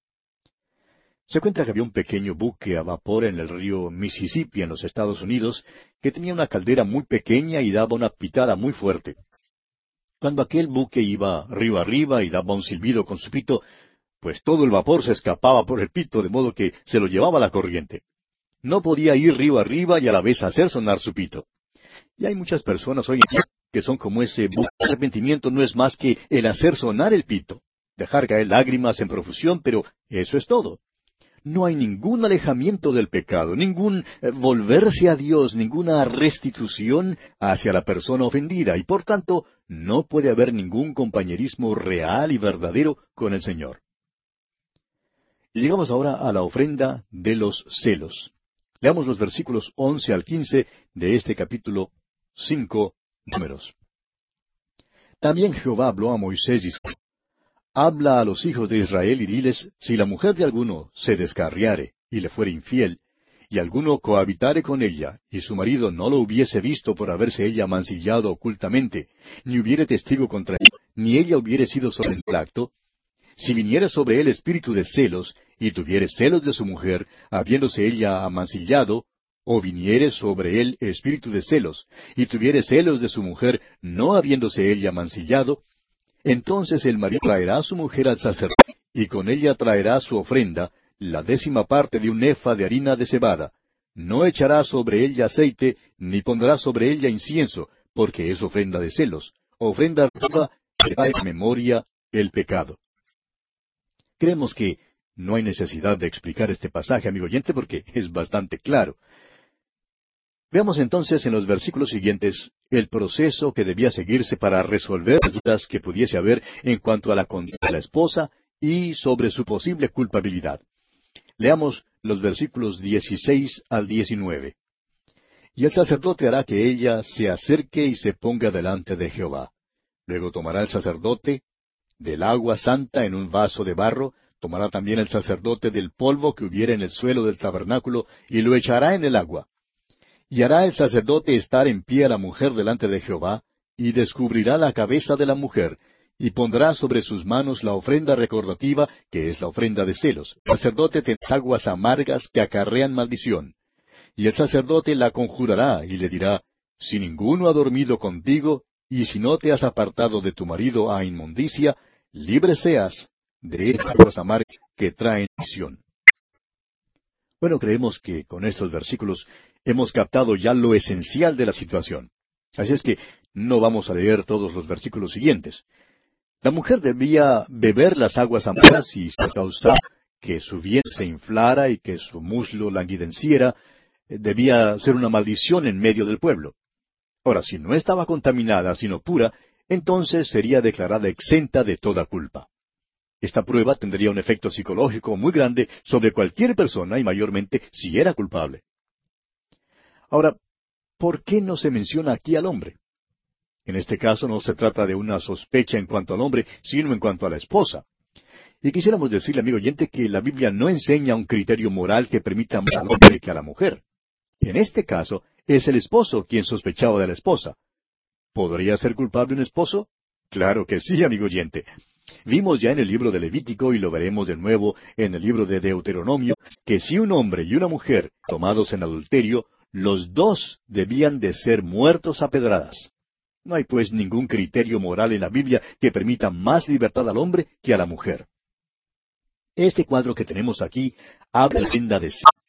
Se cuenta que había un pequeño buque a vapor en el río Mississippi, en los Estados Unidos, que tenía una caldera muy pequeña y daba una pitada muy fuerte. Cuando aquel buque iba río arriba y daba un silbido con su pito, pues todo el vapor se escapaba por el pito, de modo que se lo llevaba la corriente. No podía ir río arriba y a la vez hacer sonar su pito. Y hay muchas personas hoy en día que son como ese buque. El arrepentimiento no es más que el hacer sonar el pito, dejar caer lágrimas en profusión, pero eso es todo. No hay ningún alejamiento del pecado, ningún eh, volverse a Dios, ninguna restitución hacia la persona ofendida, y por tanto no puede haber ningún compañerismo real y verdadero con el Señor. Y llegamos ahora a la ofrenda de los celos. Leamos los versículos once al quince de este capítulo cinco, Números. También Jehová habló a Moisés diciendo, habla a los hijos de Israel y diles, si la mujer de alguno se descarriare y le fuere infiel, y alguno cohabitare con ella, y su marido no lo hubiese visto por haberse ella mancillado ocultamente, ni hubiere testigo contra ella, ni ella hubiere sido sobre el acto, si viniere sobre él espíritu de celos, y tuviere celos de su mujer, habiéndose ella amancillado, o viniere sobre él espíritu de celos, y tuviere celos de su mujer, no habiéndose ella mancillado, entonces el marido traerá a su mujer al sacerdote, y con ella traerá su ofrenda, la décima parte de un efa de harina de cebada. No echará sobre ella aceite, ni pondrá sobre ella incienso, porque es ofrenda de celos. Ofrenda viva que trae a memoria el pecado. Creemos que no hay necesidad de explicar este pasaje, amigo oyente, porque es bastante claro. Veamos entonces en los versículos siguientes el proceso que debía seguirse para resolver las dudas que pudiese haber en cuanto a la conducta de la esposa y sobre su posible culpabilidad. Leamos los versículos dieciséis al diecinueve. Y el sacerdote hará que ella se acerque y se ponga delante de Jehová. Luego tomará el sacerdote del agua santa en un vaso de barro, tomará también el sacerdote del polvo que hubiere en el suelo del tabernáculo, y lo echará en el agua. Y hará el sacerdote estar en pie a la mujer delante de Jehová, y descubrirá la cabeza de la mujer, y pondrá sobre sus manos la ofrenda recordativa, que es la ofrenda de celos. El sacerdote tendrá aguas amargas que acarrean maldición. Y el sacerdote la conjurará, y le dirá, si ninguno ha dormido contigo, y si no te has apartado de tu marido a inmundicia, libre seas de estas aguas amargas que traen maldición. Bueno, creemos que con estos versículos hemos captado ya lo esencial de la situación. Así es que no vamos a leer todos los versículos siguientes. La mujer debía beber las aguas amargas y se causaba que su vientre se inflara y que su muslo languidenciera. Debía ser una maldición en medio del pueblo. Ahora, si no estaba contaminada, sino pura, entonces sería declarada exenta de toda culpa. Esta prueba tendría un efecto psicológico muy grande sobre cualquier persona y mayormente si era culpable. Ahora, ¿por qué no se menciona aquí al hombre? En este caso no se trata de una sospecha en cuanto al hombre, sino en cuanto a la esposa. Y quisiéramos decirle, amigo oyente, que la Biblia no enseña un criterio moral que permita más al hombre que a la mujer. En este caso, es el esposo quien sospechaba de la esposa. ¿Podría ser culpable un esposo? Claro que sí, amigo oyente. Vimos ya en el libro de Levítico, y lo veremos de nuevo en el libro de Deuteronomio, que si un hombre y una mujer tomados en adulterio, los dos debían de ser muertos a pedradas. No hay pues ningún criterio moral en la Biblia que permita más libertad al hombre que a la mujer. Este cuadro que tenemos aquí habla de la ofrenda de celos,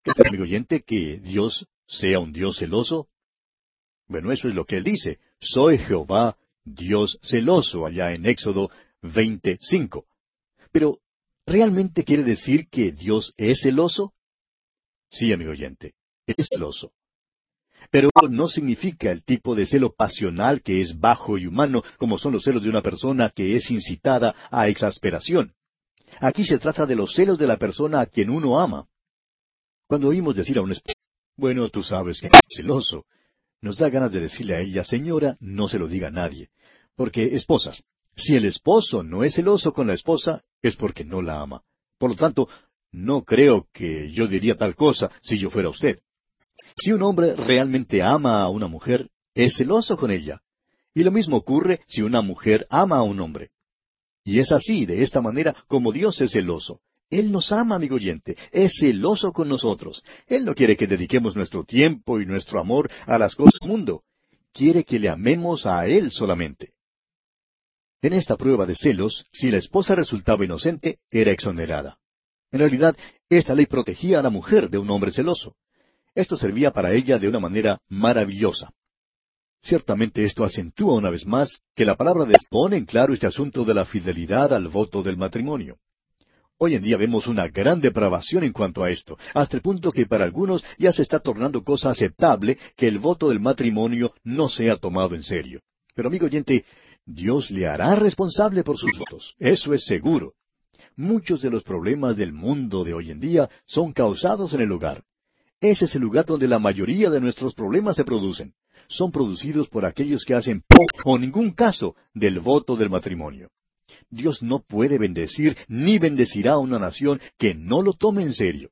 ¿Significa, amigo oyente, que Dios sea un Dios celoso? Bueno, eso es lo que Él dice. Soy Jehová, Dios celoso, allá en Éxodo veinticinco. Pero, ¿realmente quiere decir que Dios es celoso? Sí, amigo oyente, es celoso. Pero no significa el tipo de celo pasional que es bajo y humano, como son los celos de una persona que es incitada a exasperación. Aquí se trata de los celos de la persona a quien uno ama. Cuando oímos decir a un esposo, bueno, tú sabes que es celoso, nos da ganas de decirle a ella, señora, no se lo diga a nadie. Porque, esposas, si el esposo no es celoso con la esposa, es porque no la ama. Por lo tanto, no creo que yo diría tal cosa si yo fuera usted. Si un hombre realmente ama a una mujer, es celoso con ella. Y lo mismo ocurre si una mujer ama a un hombre. Y es así, de esta manera, como Dios es celoso. Él nos ama, amigo oyente, es celoso con nosotros. Él no quiere que dediquemos nuestro tiempo y nuestro amor a las cosas del mundo. Quiere que le amemos a Él solamente. En esta prueba de celos, si la esposa resultaba inocente, era exonerada. En realidad, esta ley protegía a la mujer de un hombre celoso. Esto servía para ella de una manera maravillosa. Ciertamente esto acentúa una vez más que la palabra de Dios pone en claro este asunto de la fidelidad al voto del matrimonio. Hoy en día vemos una gran depravación en cuanto a esto, hasta el punto que para algunos ya se está tornando cosa aceptable que el voto del matrimonio no sea tomado en serio. Pero amigo oyente, Dios le hará responsable por sus votos, eso es seguro. Muchos de los problemas del mundo de hoy en día son causados en el hogar. Ese es el lugar donde la mayoría de nuestros problemas se producen. Son producidos por aquellos que hacen poco o ningún caso del voto del matrimonio. Dios no puede bendecir ni bendecirá a una nación que no lo tome en serio.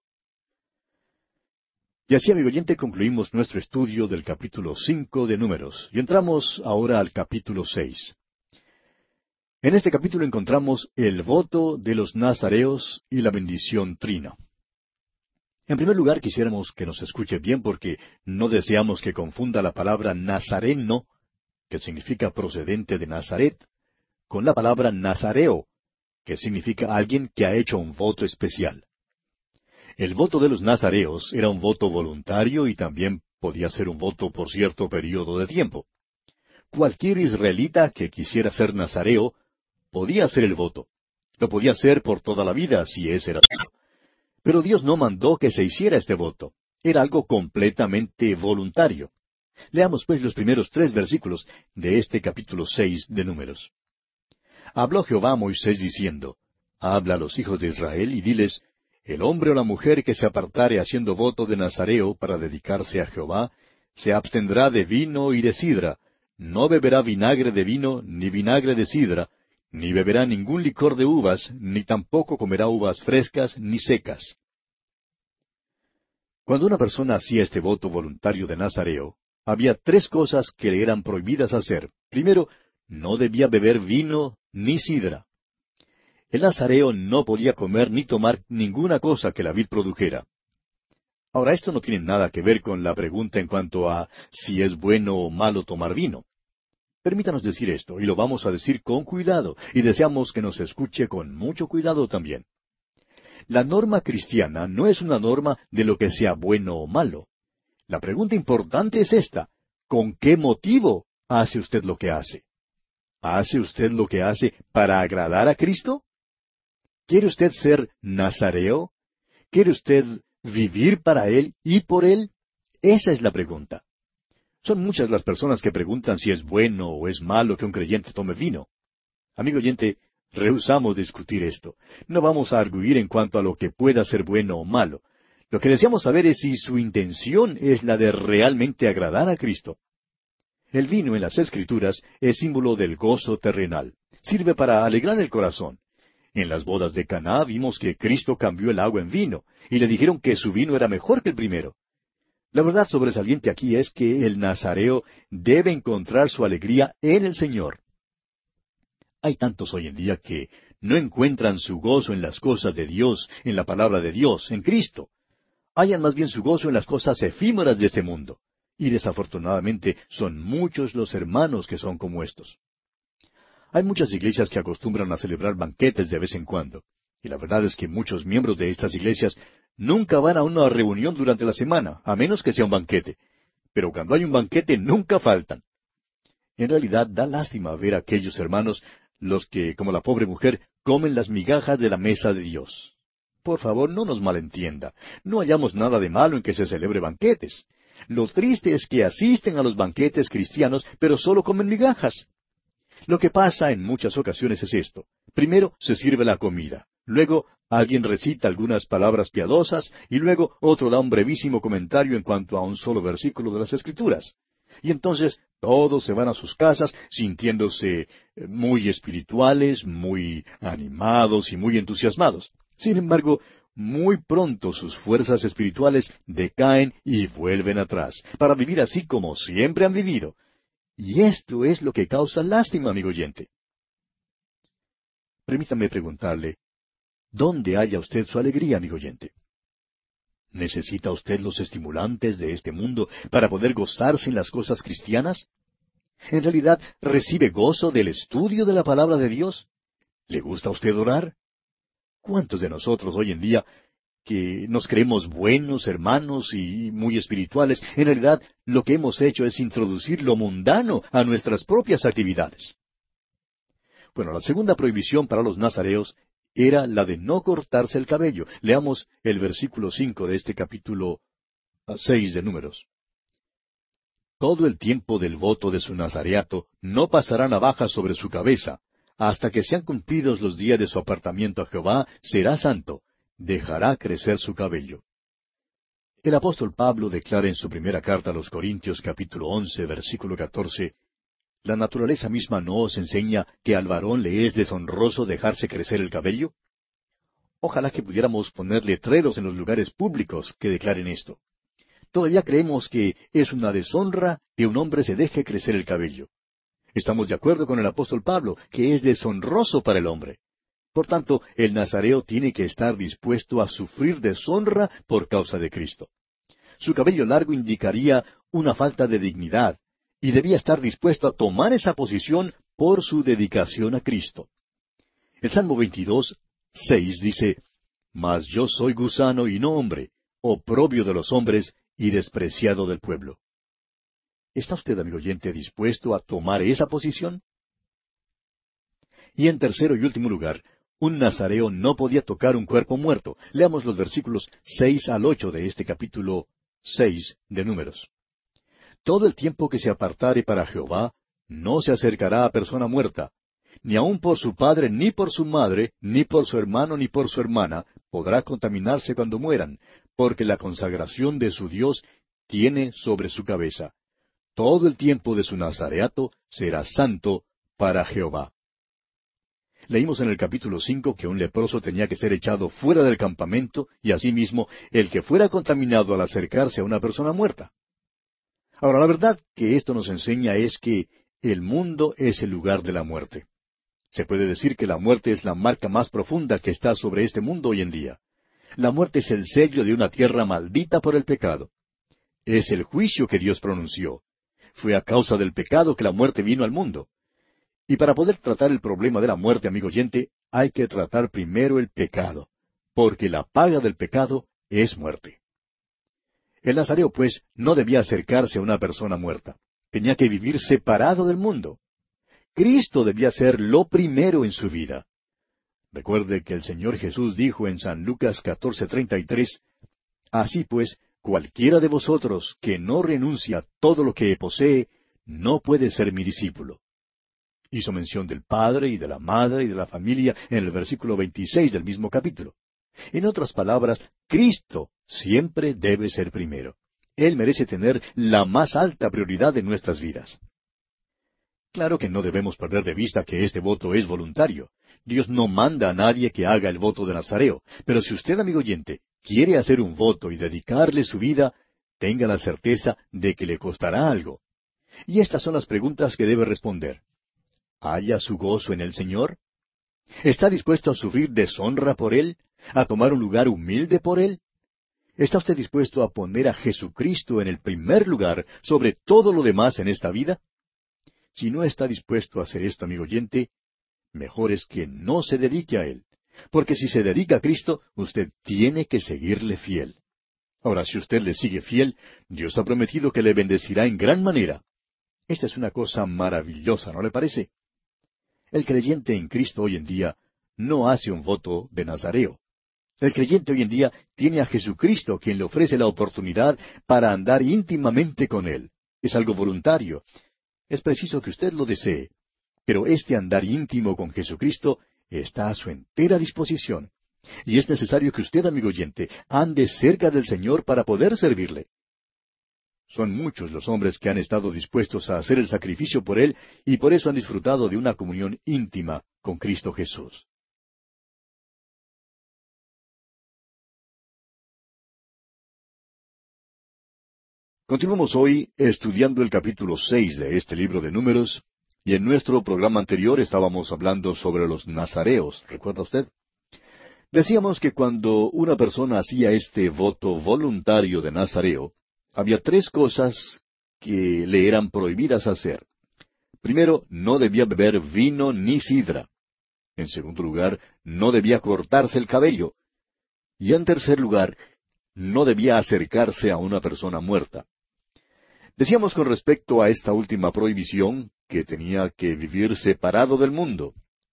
Y así, amigo oyente, concluimos nuestro estudio del capítulo cinco de Números, y entramos ahora al capítulo seis. En este capítulo encontramos el voto de los nazareos y la bendición trina. En primer lugar, quisiéramos que nos escuche bien porque no deseamos que confunda la palabra nazareno, que significa procedente de Nazaret, con la palabra nazareo, que significa alguien que ha hecho un voto especial. El voto de los nazareos era un voto voluntario y también podía ser un voto por cierto periodo de tiempo. Cualquier israelita que quisiera ser nazareo podía hacer el voto. Lo podía hacer por toda la vida si ese era todo. Pero Dios no mandó que se hiciera este voto. Era algo completamente voluntario. Leamos pues los primeros tres versículos de este capítulo seis de Números. Habló Jehová a Moisés diciendo, habla a los hijos de Israel y diles, el hombre o la mujer que se apartare haciendo voto de nazareo para dedicarse a Jehová, se abstendrá de vino y de sidra, no beberá vinagre de vino ni vinagre de sidra, ni beberá ningún licor de uvas, ni tampoco comerá uvas frescas ni secas. Cuando una persona hacía este voto voluntario de nazareo, había tres cosas que le eran prohibidas hacer. Primero, no debía beber vino ni sidra. El nazareo no podía comer ni tomar ninguna cosa que la vid produjera. Ahora, esto no tiene nada que ver con la pregunta en cuanto a si es bueno o malo tomar vino. Permítanos decir esto, y lo vamos a decir con cuidado, y deseamos que nos escuche con mucho cuidado también. La norma cristiana no es una norma de lo que sea bueno o malo. La pregunta importante es esta, ¿con qué motivo hace usted lo que hace? ¿Hace usted lo que hace para agradar a Cristo? ¿Quiere usted ser nazareo? ¿Quiere usted vivir para Él y por Él? Esa es la pregunta. Son muchas las personas que preguntan si es bueno o es malo que un creyente tome vino. Amigo oyente, rehusamos discutir esto. No vamos a arguir en cuanto a lo que pueda ser bueno o malo. Lo que deseamos saber es si su intención es la de realmente agradar a Cristo. El vino en las Escrituras es símbolo del gozo terrenal. Sirve para alegrar el corazón. En las bodas de Caná vimos que Cristo cambió el agua en vino, y le dijeron que su vino era mejor que el primero. La verdad sobresaliente aquí es que el nazareo debe encontrar su alegría en el Señor. Hay tantos hoy en día que no encuentran su gozo en las cosas de Dios, en la palabra de Dios, en Cristo. Hallan más bien su gozo en las cosas efímeras de este mundo. Y desafortunadamente son muchos los hermanos que son como estos. Hay muchas iglesias que acostumbran a celebrar banquetes de vez en cuando. Y la verdad es que muchos miembros de estas iglesias nunca van a una reunión durante la semana, a menos que sea un banquete. Pero cuando hay un banquete, nunca faltan. En realidad, da lástima ver a aquellos hermanos, los que, como la pobre mujer, comen las migajas de la mesa de Dios. Por favor, no nos malentienda. No hallamos nada de malo en que se celebre banquetes. Lo triste es que asisten a los banquetes cristianos, pero solo comen migajas. Lo que pasa en muchas ocasiones es esto. Primero se sirve la comida. Luego alguien recita algunas palabras piadosas y luego otro da un brevísimo comentario en cuanto a un solo versículo de las Escrituras. Y entonces todos se van a sus casas sintiéndose muy espirituales, muy animados y muy entusiasmados. Sin embargo, muy pronto sus fuerzas espirituales decaen y vuelven atrás, para vivir así como siempre han vivido. Y esto es lo que causa lástima, amigo oyente. Permítame preguntarle, ¿dónde halla usted su alegría, amigo oyente? ¿Necesita usted los estimulantes de este mundo para poder gozarse en las cosas cristianas? ¿En realidad recibe gozo del estudio de la palabra de Dios? ¿Le gusta a usted orar? ¿Cuántos de nosotros hoy en día, que nos creemos buenos hermanos y muy espirituales, en realidad lo que hemos hecho es introducir lo mundano a nuestras propias actividades? Bueno, la segunda prohibición para los nazareos era la de no cortarse el cabello. Leamos el versículo cinco de este capítulo seis de Números. Todo el tiempo del voto de su nazareato no pasará navaja sobre su cabeza. Hasta que sean cumplidos los días de su apartamiento a Jehová, será santo. Dejará crecer su cabello. El apóstol Pablo declara en su primera carta a los Corintios capítulo once, versículo catorce, ¿la naturaleza misma no os enseña que al varón le es deshonroso dejarse crecer el cabello? Ojalá que pudiéramos poner letreros en los lugares públicos que declaren esto. Todavía creemos que es una deshonra que un hombre se deje crecer el cabello. Estamos de acuerdo con el apóstol Pablo, que es deshonroso para el hombre. Por tanto, el nazareo tiene que estar dispuesto a sufrir deshonra por causa de Cristo. Su cabello largo indicaría una falta de dignidad, y debía estar dispuesto a tomar esa posición por su dedicación a Cristo. El Salmo veintidós, seis dice, Mas yo soy gusano y no hombre, oprobio de los hombres y despreciado del pueblo. ¿Está usted, amigo oyente, dispuesto a tomar esa posición? Y en tercero y último lugar, un nazareo no podía tocar un cuerpo muerto. Leamos los versículos seis al ocho de este capítulo seis de Números. Todo el tiempo que se apartare para Jehová, no se acercará a persona muerta, ni aun por su padre, ni por su madre, ni por su hermano, ni por su hermana, podrá contaminarse cuando mueran, porque la consagración de su Dios tiene sobre su cabeza. Todo el tiempo de su nazareato será santo para Jehová. Leímos en el capítulo cinco que un leproso tenía que ser echado fuera del campamento y asimismo el que fuera contaminado al acercarse a una persona muerta. Ahora, la verdad que esto nos enseña es que el mundo es el lugar de la muerte. Se puede decir que la muerte es la marca más profunda que está sobre este mundo hoy en día. La muerte es el sello de una tierra maldita por el pecado. Es el juicio que Dios pronunció. Fue a causa del pecado que la muerte vino al mundo. Y para poder tratar el problema de la muerte, amigo oyente, hay que tratar primero el pecado, porque la paga del pecado es muerte. El nazareo, pues, no debía acercarse a una persona muerta. Tenía que vivir separado del mundo. Cristo debía ser lo primero en su vida. Recuerde que el Señor Jesús dijo en San Lucas catorce treinta y tres, Así pues, cualquiera de vosotros que no renuncia a todo lo que posee, no puede ser mi discípulo. Hizo mención del padre y de la madre y de la familia en el versículo veintiséis del mismo capítulo. En otras palabras, Cristo siempre debe ser primero. Él merece tener la más alta prioridad en nuestras vidas. Claro que no debemos perder de vista que este voto es voluntario. Dios no manda a nadie que haga el voto de nazareo. Pero si usted, amigo oyente, quiere hacer un voto y dedicarle su vida, tenga la certeza de que le costará algo. Y estas son las preguntas que debe responder. ¿Halla su gozo en el Señor? ¿Está dispuesto a sufrir deshonra por Él? ¿A tomar un lugar humilde por Él? ¿Está usted dispuesto a poner a Jesucristo en el primer lugar sobre todo lo demás en esta vida? Si no está dispuesto a hacer esto, amigo oyente, mejor es que no se dedique a Él. Porque si se dedica a Cristo, usted tiene que seguirle fiel. Ahora, si usted le sigue fiel, Dios ha prometido que le bendecirá en gran manera. Esta es una cosa maravillosa, ¿no le parece? El creyente en Cristo hoy en día no hace un voto de Nazareo. El creyente hoy en día tiene a Jesucristo, quien le ofrece la oportunidad para andar íntimamente con Él. Es algo voluntario. Es preciso que usted lo desee. Pero este andar íntimo con Jesucristo está a su entera disposición. Y es necesario que usted, amigo oyente, ande cerca del Señor para poder servirle. Son muchos los hombres que han estado dispuestos a hacer el sacrificio por Él y por eso han disfrutado de una comunión íntima con Cristo Jesús. Continuamos hoy estudiando el capítulo seis de este libro de Números, y en nuestro programa anterior estábamos hablando sobre los nazareos, ¿recuerda usted? Decíamos que cuando una persona hacía este voto voluntario de nazareo, había tres cosas que le eran prohibidas hacer. Primero, no debía beber vino ni sidra. En segundo lugar, no debía cortarse el cabello. Y en tercer lugar, no debía acercarse a una persona muerta. Decíamos con respecto a esta última prohibición que tenía que vivir separado del mundo.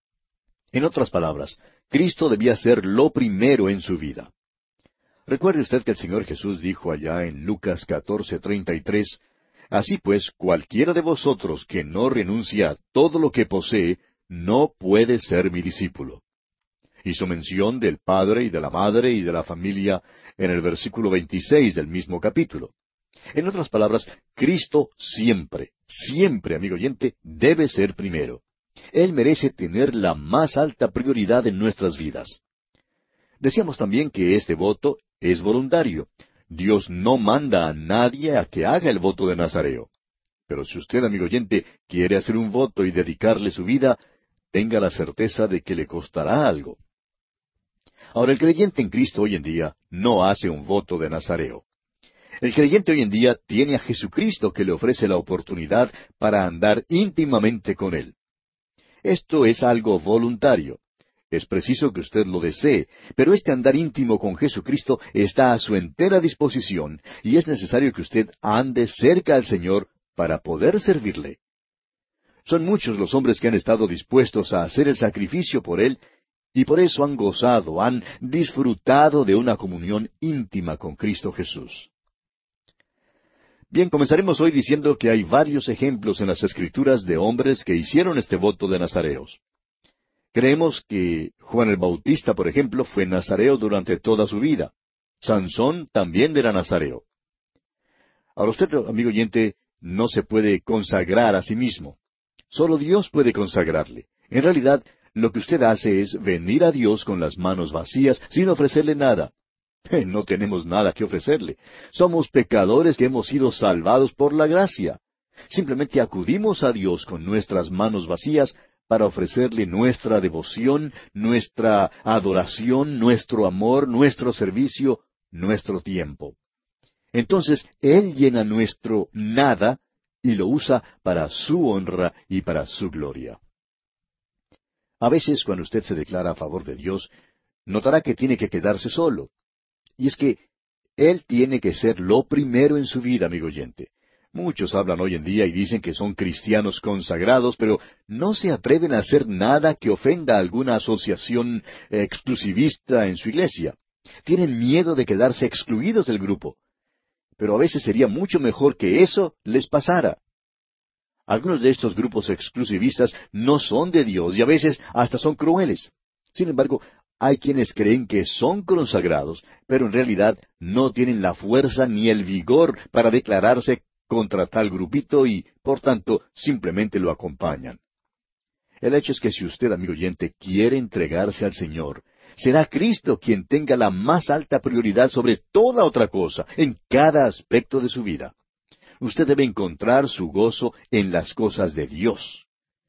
En otras palabras, Cristo debía ser lo primero en su vida. Recuerde usted que el Señor Jesús dijo allá en Lucas catorce treinta y tres, Así pues, cualquiera de vosotros que no renuncia a todo lo que posee, no puede ser mi discípulo. Hizo mención del padre y de la madre y de la familia en el versículo veintiséis del mismo capítulo. En otras palabras, Cristo siempre, siempre, amigo oyente, debe ser primero. Él merece tener la más alta prioridad en nuestras vidas. Decíamos también que este voto es voluntario. Dios no manda a nadie a que haga el voto de Nazareo. Pero si usted, amigo oyente, quiere hacer un voto y dedicarle su vida, tenga la certeza de que le costará algo. Ahora, el creyente en Cristo hoy en día no hace un voto de Nazareo. El creyente hoy en día tiene a Jesucristo que le ofrece la oportunidad para andar íntimamente con Él. Esto es algo voluntario. Es preciso que usted lo desee, pero este andar íntimo con Jesucristo está a su entera disposición y es necesario que usted ande cerca al Señor para poder servirle. Son muchos los hombres que han estado dispuestos a hacer el sacrificio por Él y por eso han gozado, han disfrutado de una comunión íntima con Cristo Jesús. Bien, comenzaremos hoy diciendo que hay varios ejemplos en las Escrituras de hombres que hicieron este voto de nazareos. Creemos que Juan el Bautista, por ejemplo, fue nazareo durante toda su vida. Sansón también era nazareo. Ahora usted, amigo oyente, no se puede consagrar a sí mismo. Solo Dios puede consagrarle. En realidad, lo que usted hace es venir a Dios con las manos vacías sin ofrecerle nada. No tenemos nada que ofrecerle. Somos pecadores que hemos sido salvados por la gracia. Simplemente acudimos a Dios con nuestras manos vacías para ofrecerle nuestra devoción, nuestra adoración, nuestro amor, nuestro servicio, nuestro tiempo. Entonces, Él llena nuestro nada y lo usa para su honra y para su gloria. A veces, cuando usted se declara a favor de Dios, notará que tiene que quedarse solo. Y es que Él tiene que ser lo primero en su vida, amigo oyente. Muchos hablan hoy en día y dicen que son cristianos consagrados, pero no se atreven a hacer nada que ofenda a alguna asociación exclusivista en su iglesia. Tienen miedo de quedarse excluidos del grupo. Pero a veces sería mucho mejor que eso les pasara. Algunos de estos grupos exclusivistas no son de Dios y a veces hasta son crueles. Sin embargo, hay quienes creen que son consagrados, pero en realidad no tienen la fuerza ni el vigor para declararse contra tal grupito y, por tanto, simplemente lo acompañan. El hecho es que si usted, amigo oyente, quiere entregarse al Señor, será Cristo quien tenga la más alta prioridad sobre toda otra cosa, en cada aspecto de su vida. Usted debe encontrar su gozo en las cosas de Dios.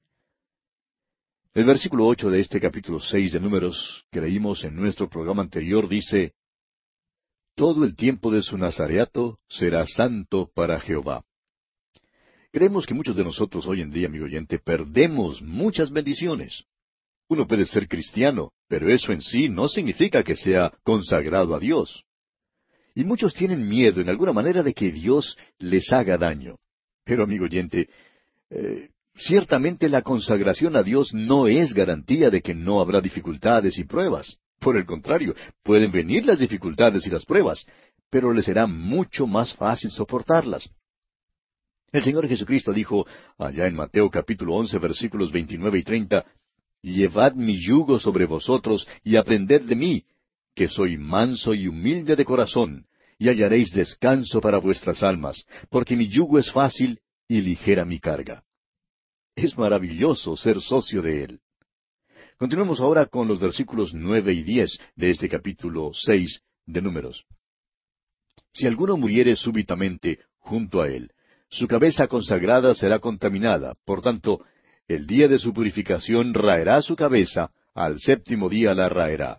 El versículo ocho de este capítulo seis de Números, que leímos en nuestro programa anterior, dice, Todo el tiempo de su nazareato será santo para Jehová. Creemos que muchos de nosotros hoy en día, amigo oyente, perdemos muchas bendiciones. Uno puede ser cristiano, pero eso en sí no significa que sea consagrado a Dios. Y muchos tienen miedo en alguna manera de que Dios les haga daño. Pero, amigo oyente, eh, ciertamente la consagración a Dios no es garantía de que no habrá dificultades y pruebas. Por el contrario, pueden venir las dificultades y las pruebas, pero les será mucho más fácil soportarlas. El Señor Jesucristo dijo allá en Mateo capítulo once versículos veintinueve y treinta, «Llevad mi yugo sobre vosotros y aprended de mí, que soy manso y humilde de corazón, y hallaréis descanso para vuestras almas, porque mi yugo es fácil y ligera mi carga». Es maravilloso ser socio de Él. Continuemos ahora con los versículos nueve y diez de este capítulo seis de Números. «Si alguno muriere súbitamente junto a él, su cabeza consagrada será contaminada, por tanto, el día de su purificación raerá su cabeza, al séptimo día la raerá.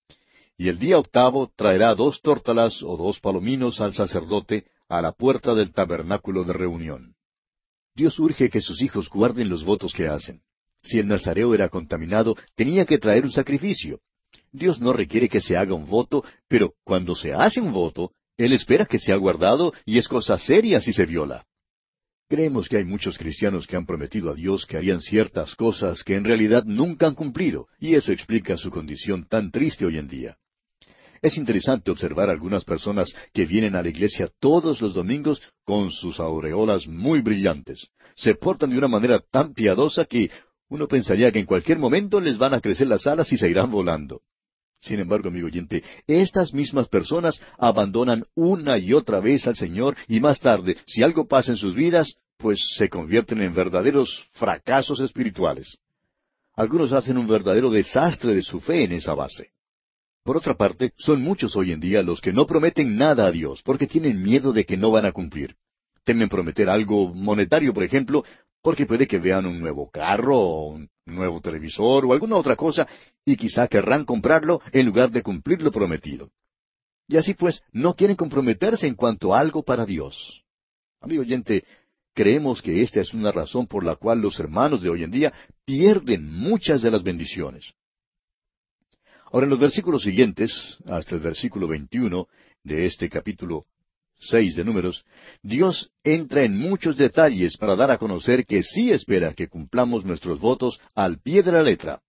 Y el día octavo traerá dos tórtolas o dos palominos al sacerdote a la puerta del tabernáculo de reunión». Dios urge que sus hijos guarden los votos que hacen. Si el nazareo era contaminado, tenía que traer un sacrificio. Dios no requiere que se haga un voto, pero cuando se hace un voto, Él espera que sea guardado y es cosa seria si se viola. Creemos que hay muchos cristianos que han prometido a Dios que harían ciertas cosas que en realidad nunca han cumplido, y eso explica su condición tan triste hoy en día. Es interesante observar algunas personas que vienen a la iglesia todos los domingos con sus aureolas muy brillantes. Se portan de una manera tan piadosa que uno pensaría que en cualquier momento les van a crecer las alas y se irán volando. Sin embargo, amigo oyente, estas mismas personas abandonan una y otra vez al Señor y más tarde, si algo pasa en sus vidas, pues se convierten en verdaderos fracasos espirituales. Algunos hacen un verdadero desastre de su fe en esa base. Por otra parte, son muchos hoy en día los que no prometen nada a Dios porque tienen miedo de que no van a cumplir. Temen prometer algo monetario, por ejemplo, porque puede que vean un nuevo carro o un nuevo televisor o alguna otra cosa y quizá querrán comprarlo en lugar de cumplir lo prometido. Y así pues, no quieren comprometerse en cuanto a algo para Dios. Amigo oyente, creemos que esta es una razón por la cual los hermanos de hoy en día pierden muchas de las bendiciones. Ahora, en los versículos siguientes, hasta el versículo veintiuno de este capítulo seis de Números, Dios entra en muchos detalles para dar a conocer que sí espera que cumplamos nuestros votos al pie de la letra.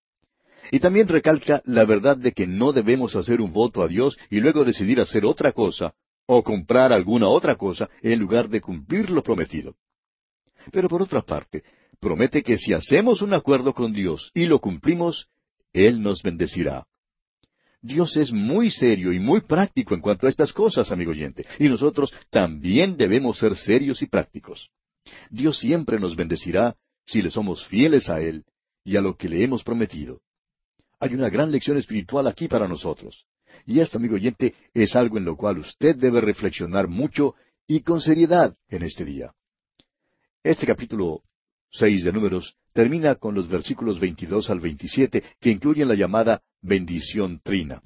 Y también recalca la verdad de que no debemos hacer un voto a Dios y luego decidir hacer otra cosa, o comprar alguna otra cosa, en lugar de cumplir lo prometido. Pero por otra parte, promete que si hacemos un acuerdo con Dios y lo cumplimos, Él nos bendecirá. Dios es muy serio y muy práctico en cuanto a estas cosas, amigo oyente, y nosotros también debemos ser serios y prácticos. Dios siempre nos bendecirá si le somos fieles a Él y a lo que le hemos prometido. Hay una gran lección espiritual aquí para nosotros. Y esto, amigo oyente, es algo en lo cual usted debe reflexionar mucho y con seriedad en este día. Este capítulo seis de Números termina con los versículos veintidós al veintisiete, que incluyen la llamada bendición trina.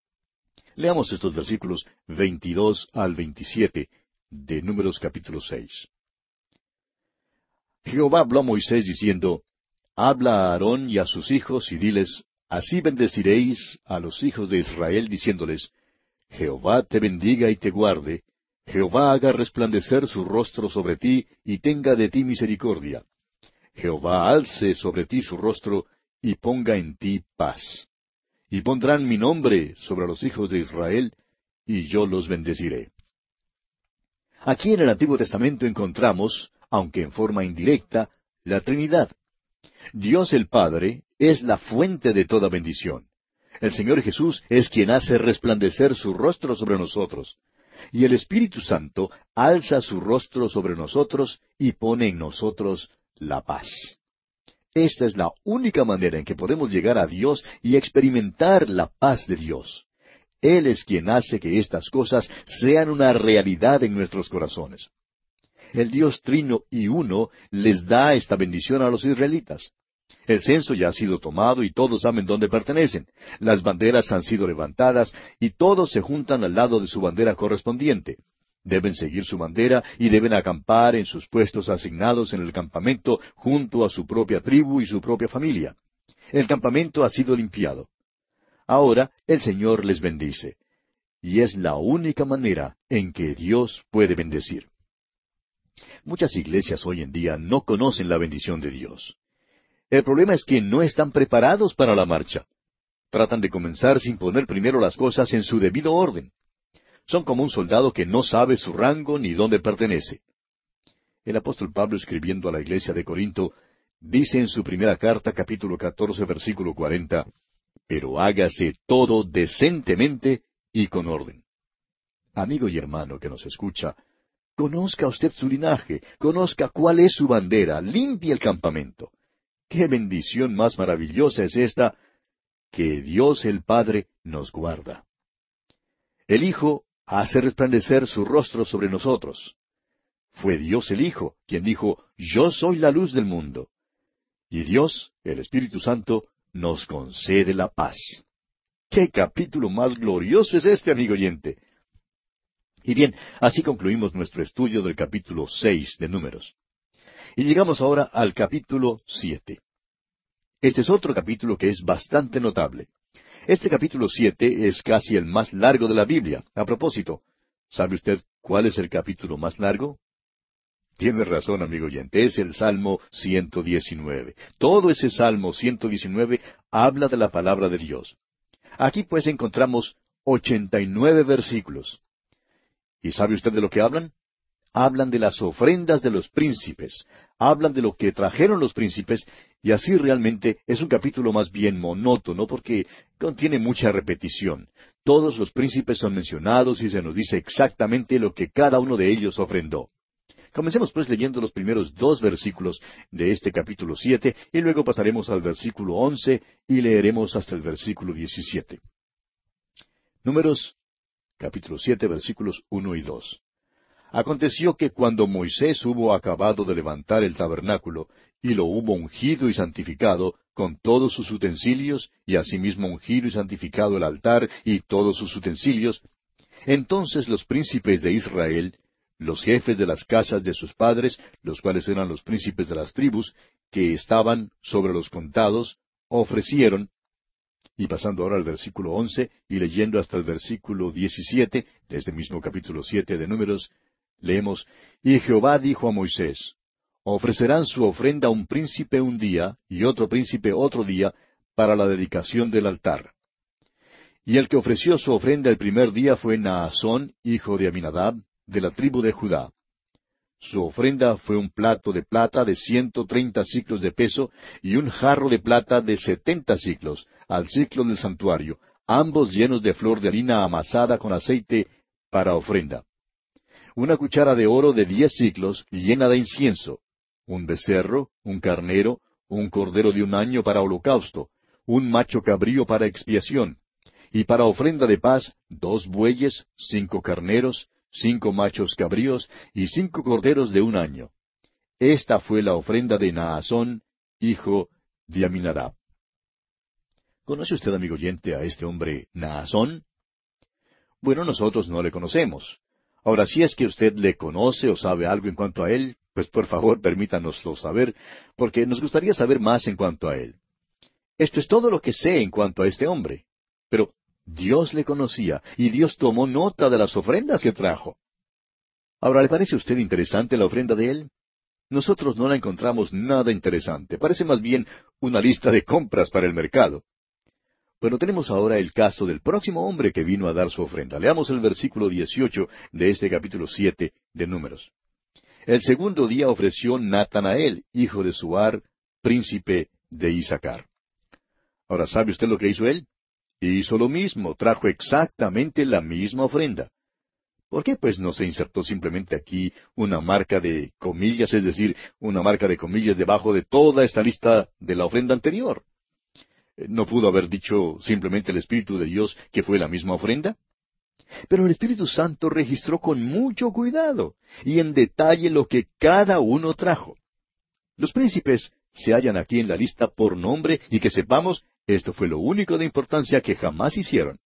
Leamos estos versículos veintidós al veintisiete de Números capítulo seis. Jehová habló a Moisés diciendo, «Habla a Aarón y a sus hijos y diles, así bendeciréis a los hijos de Israel, diciéndoles, Jehová te bendiga y te guarde, Jehová haga resplandecer su rostro sobre ti y tenga de ti misericordia. Jehová alce sobre ti su rostro y ponga en ti paz. Y pondrán mi nombre sobre los hijos de Israel, y yo los bendeciré». Aquí en el Antiguo Testamento encontramos, aunque en forma indirecta, la Trinidad. Dios el Padre es la fuente de toda bendición. El Señor Jesús es quien hace resplandecer su rostro sobre nosotros. Y el Espíritu Santo alza su rostro sobre nosotros y pone en nosotros la paz. Esta es la única manera en que podemos llegar a Dios y experimentar la paz de Dios. Él es quien hace que estas cosas sean una realidad en nuestros corazones. El Dios Trino y Uno les da esta bendición a los israelitas. El censo ya ha sido tomado y todos saben dónde pertenecen. Las banderas han sido levantadas y todos se juntan al lado de su bandera correspondiente. Deben seguir su bandera y deben acampar en sus puestos asignados en el campamento junto a su propia tribu y su propia familia. El campamento ha sido limpiado. Ahora el Señor les bendice. Y es la única manera en que Dios puede bendecir. Muchas iglesias hoy en día no conocen la bendición de Dios. El problema es que no están preparados para la marcha. Tratan de comenzar sin poner primero las cosas en su debido orden. Son como un soldado que no sabe su rango ni dónde pertenece. El apóstol Pablo, escribiendo a la iglesia de Corinto, dice en su primera carta, capítulo catorce, versículo cuarenta, «Pero hágase todo decentemente y con orden». Amigo y hermano que nos escucha, conozca usted su linaje, conozca cuál es su bandera, limpie el campamento. ¡Qué bendición más maravillosa es esta! Que Dios el Padre nos guarda. El Hijo hace resplandecer su rostro sobre nosotros. Fue Dios el Hijo quien dijo, «Yo soy la luz del mundo». Y Dios, el Espíritu Santo, nos concede la paz. ¡Qué capítulo más glorioso es este, amigo oyente! Y bien, así concluimos nuestro estudio del capítulo seis de Números. Y llegamos ahora al capítulo siete. Este es otro capítulo que es bastante notable. Este capítulo siete es casi el más largo de la Biblia. A propósito, ¿sabe usted cuál es el capítulo más largo? Tiene razón, amigo oyente, es el Salmo ciento diecinueve. Todo ese Salmo ciento diecinueve habla de la palabra de Dios. Aquí pues encontramos ochenta y nueve versículos. ¿Y sabe usted de lo que hablan? Hablan de las ofrendas de los príncipes, hablan de lo que trajeron los príncipes, y así realmente es un capítulo más bien monótono porque contiene mucha repetición. Todos los príncipes son mencionados y se nos dice exactamente lo que cada uno de ellos ofrendó. Comencemos pues leyendo los primeros dos versículos de este capítulo siete, y luego pasaremos al versículo once y leeremos hasta el versículo diecisiete. Números, capítulo siete, versículos uno y dos. Aconteció que cuando Moisés hubo acabado de levantar el tabernáculo, y lo hubo ungido y santificado, con todos sus utensilios, y asimismo ungido y santificado el altar y todos sus utensilios, entonces los príncipes de Israel, los jefes de las casas de sus padres, los cuales eran los príncipes de las tribus, que estaban sobre los contados, ofrecieron, y pasando ahora al versículo once, y leyendo hasta el versículo diecisiete, de este mismo capítulo siete de Números, leemos, «Y Jehová dijo a Moisés, ofrecerán su ofrenda un príncipe un día, y otro príncipe otro día, para la dedicación del altar. Y el que ofreció su ofrenda el primer día fue Naasón, hijo de Aminadab, de la tribu de Judá. Su ofrenda fue un plato de plata de ciento treinta siclos de peso, y un jarro de plata de setenta siclos, al siclo del santuario, ambos llenos de flor de harina amasada con aceite para ofrenda. Una cuchara de oro de diez siclos, llena de incienso, un becerro, un carnero, un cordero de un año para holocausto, un macho cabrío para expiación, y para ofrenda de paz, dos bueyes, cinco carneros, cinco machos cabríos y cinco corderos de un año. Esta fue la ofrenda de Naasón, hijo de Aminadab». ¿Conoce usted, amigo oyente, a este hombre Naasón? Bueno, nosotros no le conocemos. Ahora, si es que usted le conoce o sabe algo en cuanto a él, pues por favor permítanoslo saber, porque nos gustaría saber más en cuanto a él. Esto es todo lo que sé en cuanto a este hombre. Pero Dios le conocía, y Dios tomó nota de las ofrendas que trajo. Ahora, ¿le parece a usted interesante la ofrenda de él? Nosotros no la encontramos nada interesante. Parece más bien una lista de compras para el mercado. Bueno, tenemos ahora el caso del próximo hombre que vino a dar su ofrenda. Leamos el versículo dieciocho de este capítulo siete de Números. El segundo día ofreció Natanael, hijo de Suar, príncipe de Isaacar. Ahora, ¿sabe usted lo que hizo él? Hizo lo mismo, trajo exactamente la misma ofrenda. ¿Por qué pues no se insertó simplemente aquí una marca de comillas, es decir, una marca de comillas debajo de toda esta lista de la ofrenda anterior? ¿No pudo haber dicho simplemente el Espíritu de Dios que fue la misma ofrenda? Pero el Espíritu Santo registró con mucho cuidado y en detalle lo que cada uno trajo. Los príncipes se hallan aquí en la lista por nombre y que sepamos, esto fue lo único de importancia que jamás hicieron.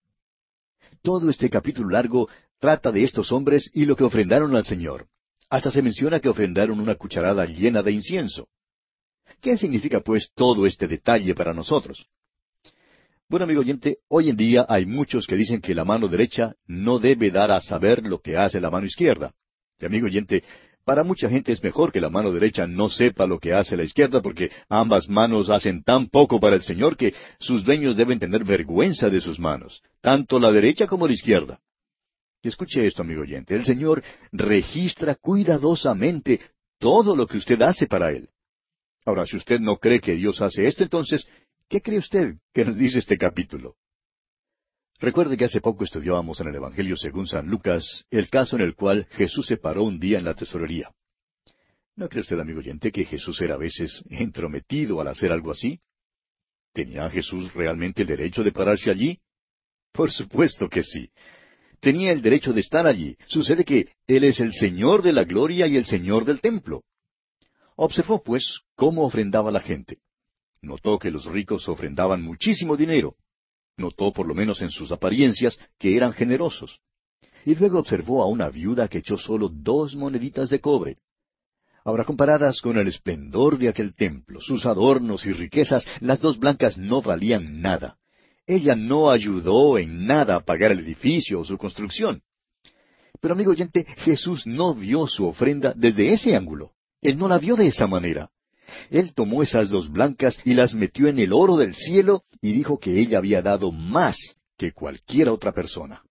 Todo este capítulo largo trata de estos hombres y lo que ofrendaron al Señor. Hasta se menciona que ofrendaron una cucharada llena de incienso. ¿Qué significa pues todo este detalle para nosotros? Bueno, amigo oyente, hoy en día hay muchos que dicen que la mano derecha no debe dar a saber lo que hace la mano izquierda. Y amigo oyente, para mucha gente es mejor que la mano derecha no sepa lo que hace la izquierda, porque ambas manos hacen tan poco para el Señor que sus dueños deben tener vergüenza de sus manos, tanto la derecha como la izquierda. Y escuche esto, amigo oyente, el Señor registra cuidadosamente todo lo que usted hace para Él. Ahora, si usted no cree que Dios hace esto, entonces, ¿qué cree usted que nos dice este capítulo? Recuerde que hace poco estudiábamos en el Evangelio según San Lucas el caso en el cual Jesús se paró un día en la tesorería. ¿No cree usted, amigo oyente, que Jesús era a veces entrometido al hacer algo así? ¿Tenía Jesús realmente el derecho de pararse allí? Por supuesto que sí. Tenía el derecho de estar allí. Sucede que Él es el Señor de la gloria y el Señor del templo. Observó, pues, cómo ofrendaba la gente. Notó que los ricos ofrendaban muchísimo dinero. Notó, por lo menos en sus apariencias, que eran generosos. Y luego observó a una viuda que echó solo dos moneditas de cobre. Ahora, comparadas con el esplendor de aquel templo, sus adornos y riquezas, las dos blancas no valían nada. Ella no ayudó en nada a pagar el edificio o su construcción. Pero, amigo oyente, Jesús no vio su ofrenda desde ese ángulo. Él no la vio de esa manera. Él tomó esas dos blancas y las metió en el oro del cielo y dijo que ella había dado más que cualquier otra persona.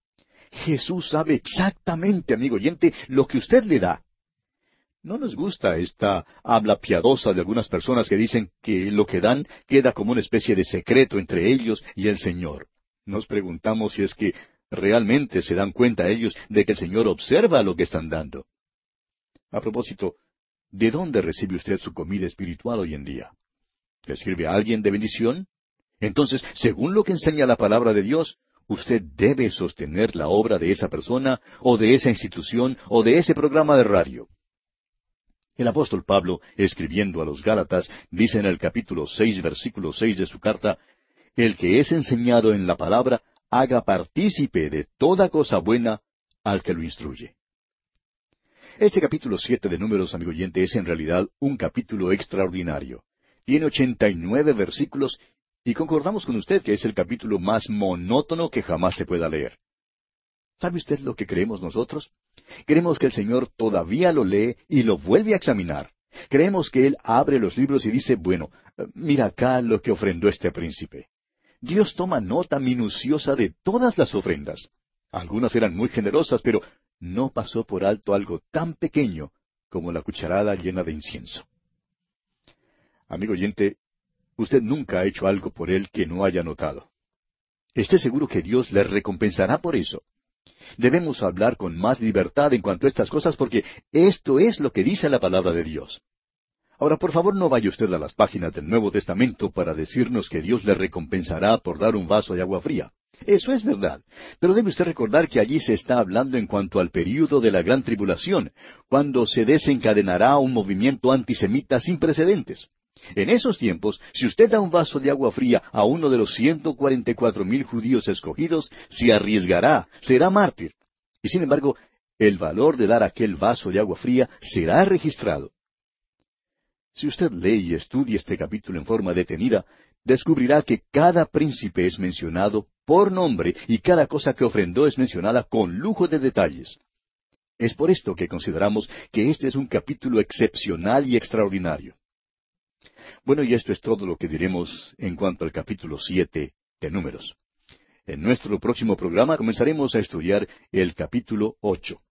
Jesús sabe exactamente, amigo oyente, lo que usted le da. No nos gusta esta habla piadosa de algunas personas que dicen que lo que dan queda como una especie de secreto entre ellos y el Señor. Nos preguntamos si es que realmente se dan cuenta ellos de que el Señor observa lo que están dando. A propósito, ¿de dónde recibe usted su comida espiritual hoy en día? ¿Le sirve a alguien de bendición? Entonces, según lo que enseña la palabra de Dios, usted debe sostener la obra de esa persona, o de esa institución, o de ese programa de radio. El apóstol Pablo, escribiendo a los Gálatas, dice en el capítulo seis, versículo seis de su carta, «El que es enseñado en la palabra, haga partícipe de toda cosa buena al que lo instruye». Este capítulo siete de Números, amigo oyente, es en realidad un capítulo extraordinario. Tiene ochenta y nueve versículos, y concordamos con usted que es el capítulo más monótono que jamás se pueda leer. ¿Sabe usted lo que creemos nosotros? Creemos que el Señor todavía lo lee y lo vuelve a examinar. Creemos que Él abre los libros y dice, bueno, mira acá lo que ofrendó este príncipe. Dios toma nota minuciosa de todas las ofrendas. Algunas eran muy generosas, pero no pasó por alto algo tan pequeño como la cucharada llena de incienso. Amigo oyente, usted nunca ha hecho algo por Él que no haya notado. Esté seguro que Dios le recompensará por eso. Debemos hablar con más libertad en cuanto a estas cosas porque esto es lo que dice la palabra de Dios. Ahora, por favor, no vaya usted a las páginas del Nuevo Testamento para decirnos que Dios le recompensará por dar un vaso de agua fría. Eso es verdad, pero debe usted recordar que allí se está hablando en cuanto al período de la gran tribulación, cuando se desencadenará un movimiento antisemita sin precedentes. En esos tiempos, si usted da un vaso de agua fría a uno de los ciento cuarenta y cuatro mil judíos escogidos, se arriesgará, será mártir. Y sin embargo, el valor de dar aquel vaso de agua fría será registrado. Si usted lee y estudia este capítulo en forma detenida, descubrirá que cada príncipe es mencionado por nombre y cada cosa que ofrendó es mencionada con lujo de detalles. Es por esto que consideramos que este es un capítulo excepcional y extraordinario. Bueno, y esto es todo lo que diremos en cuanto al capítulo siete de Números. En nuestro próximo programa comenzaremos a estudiar el capítulo ocho.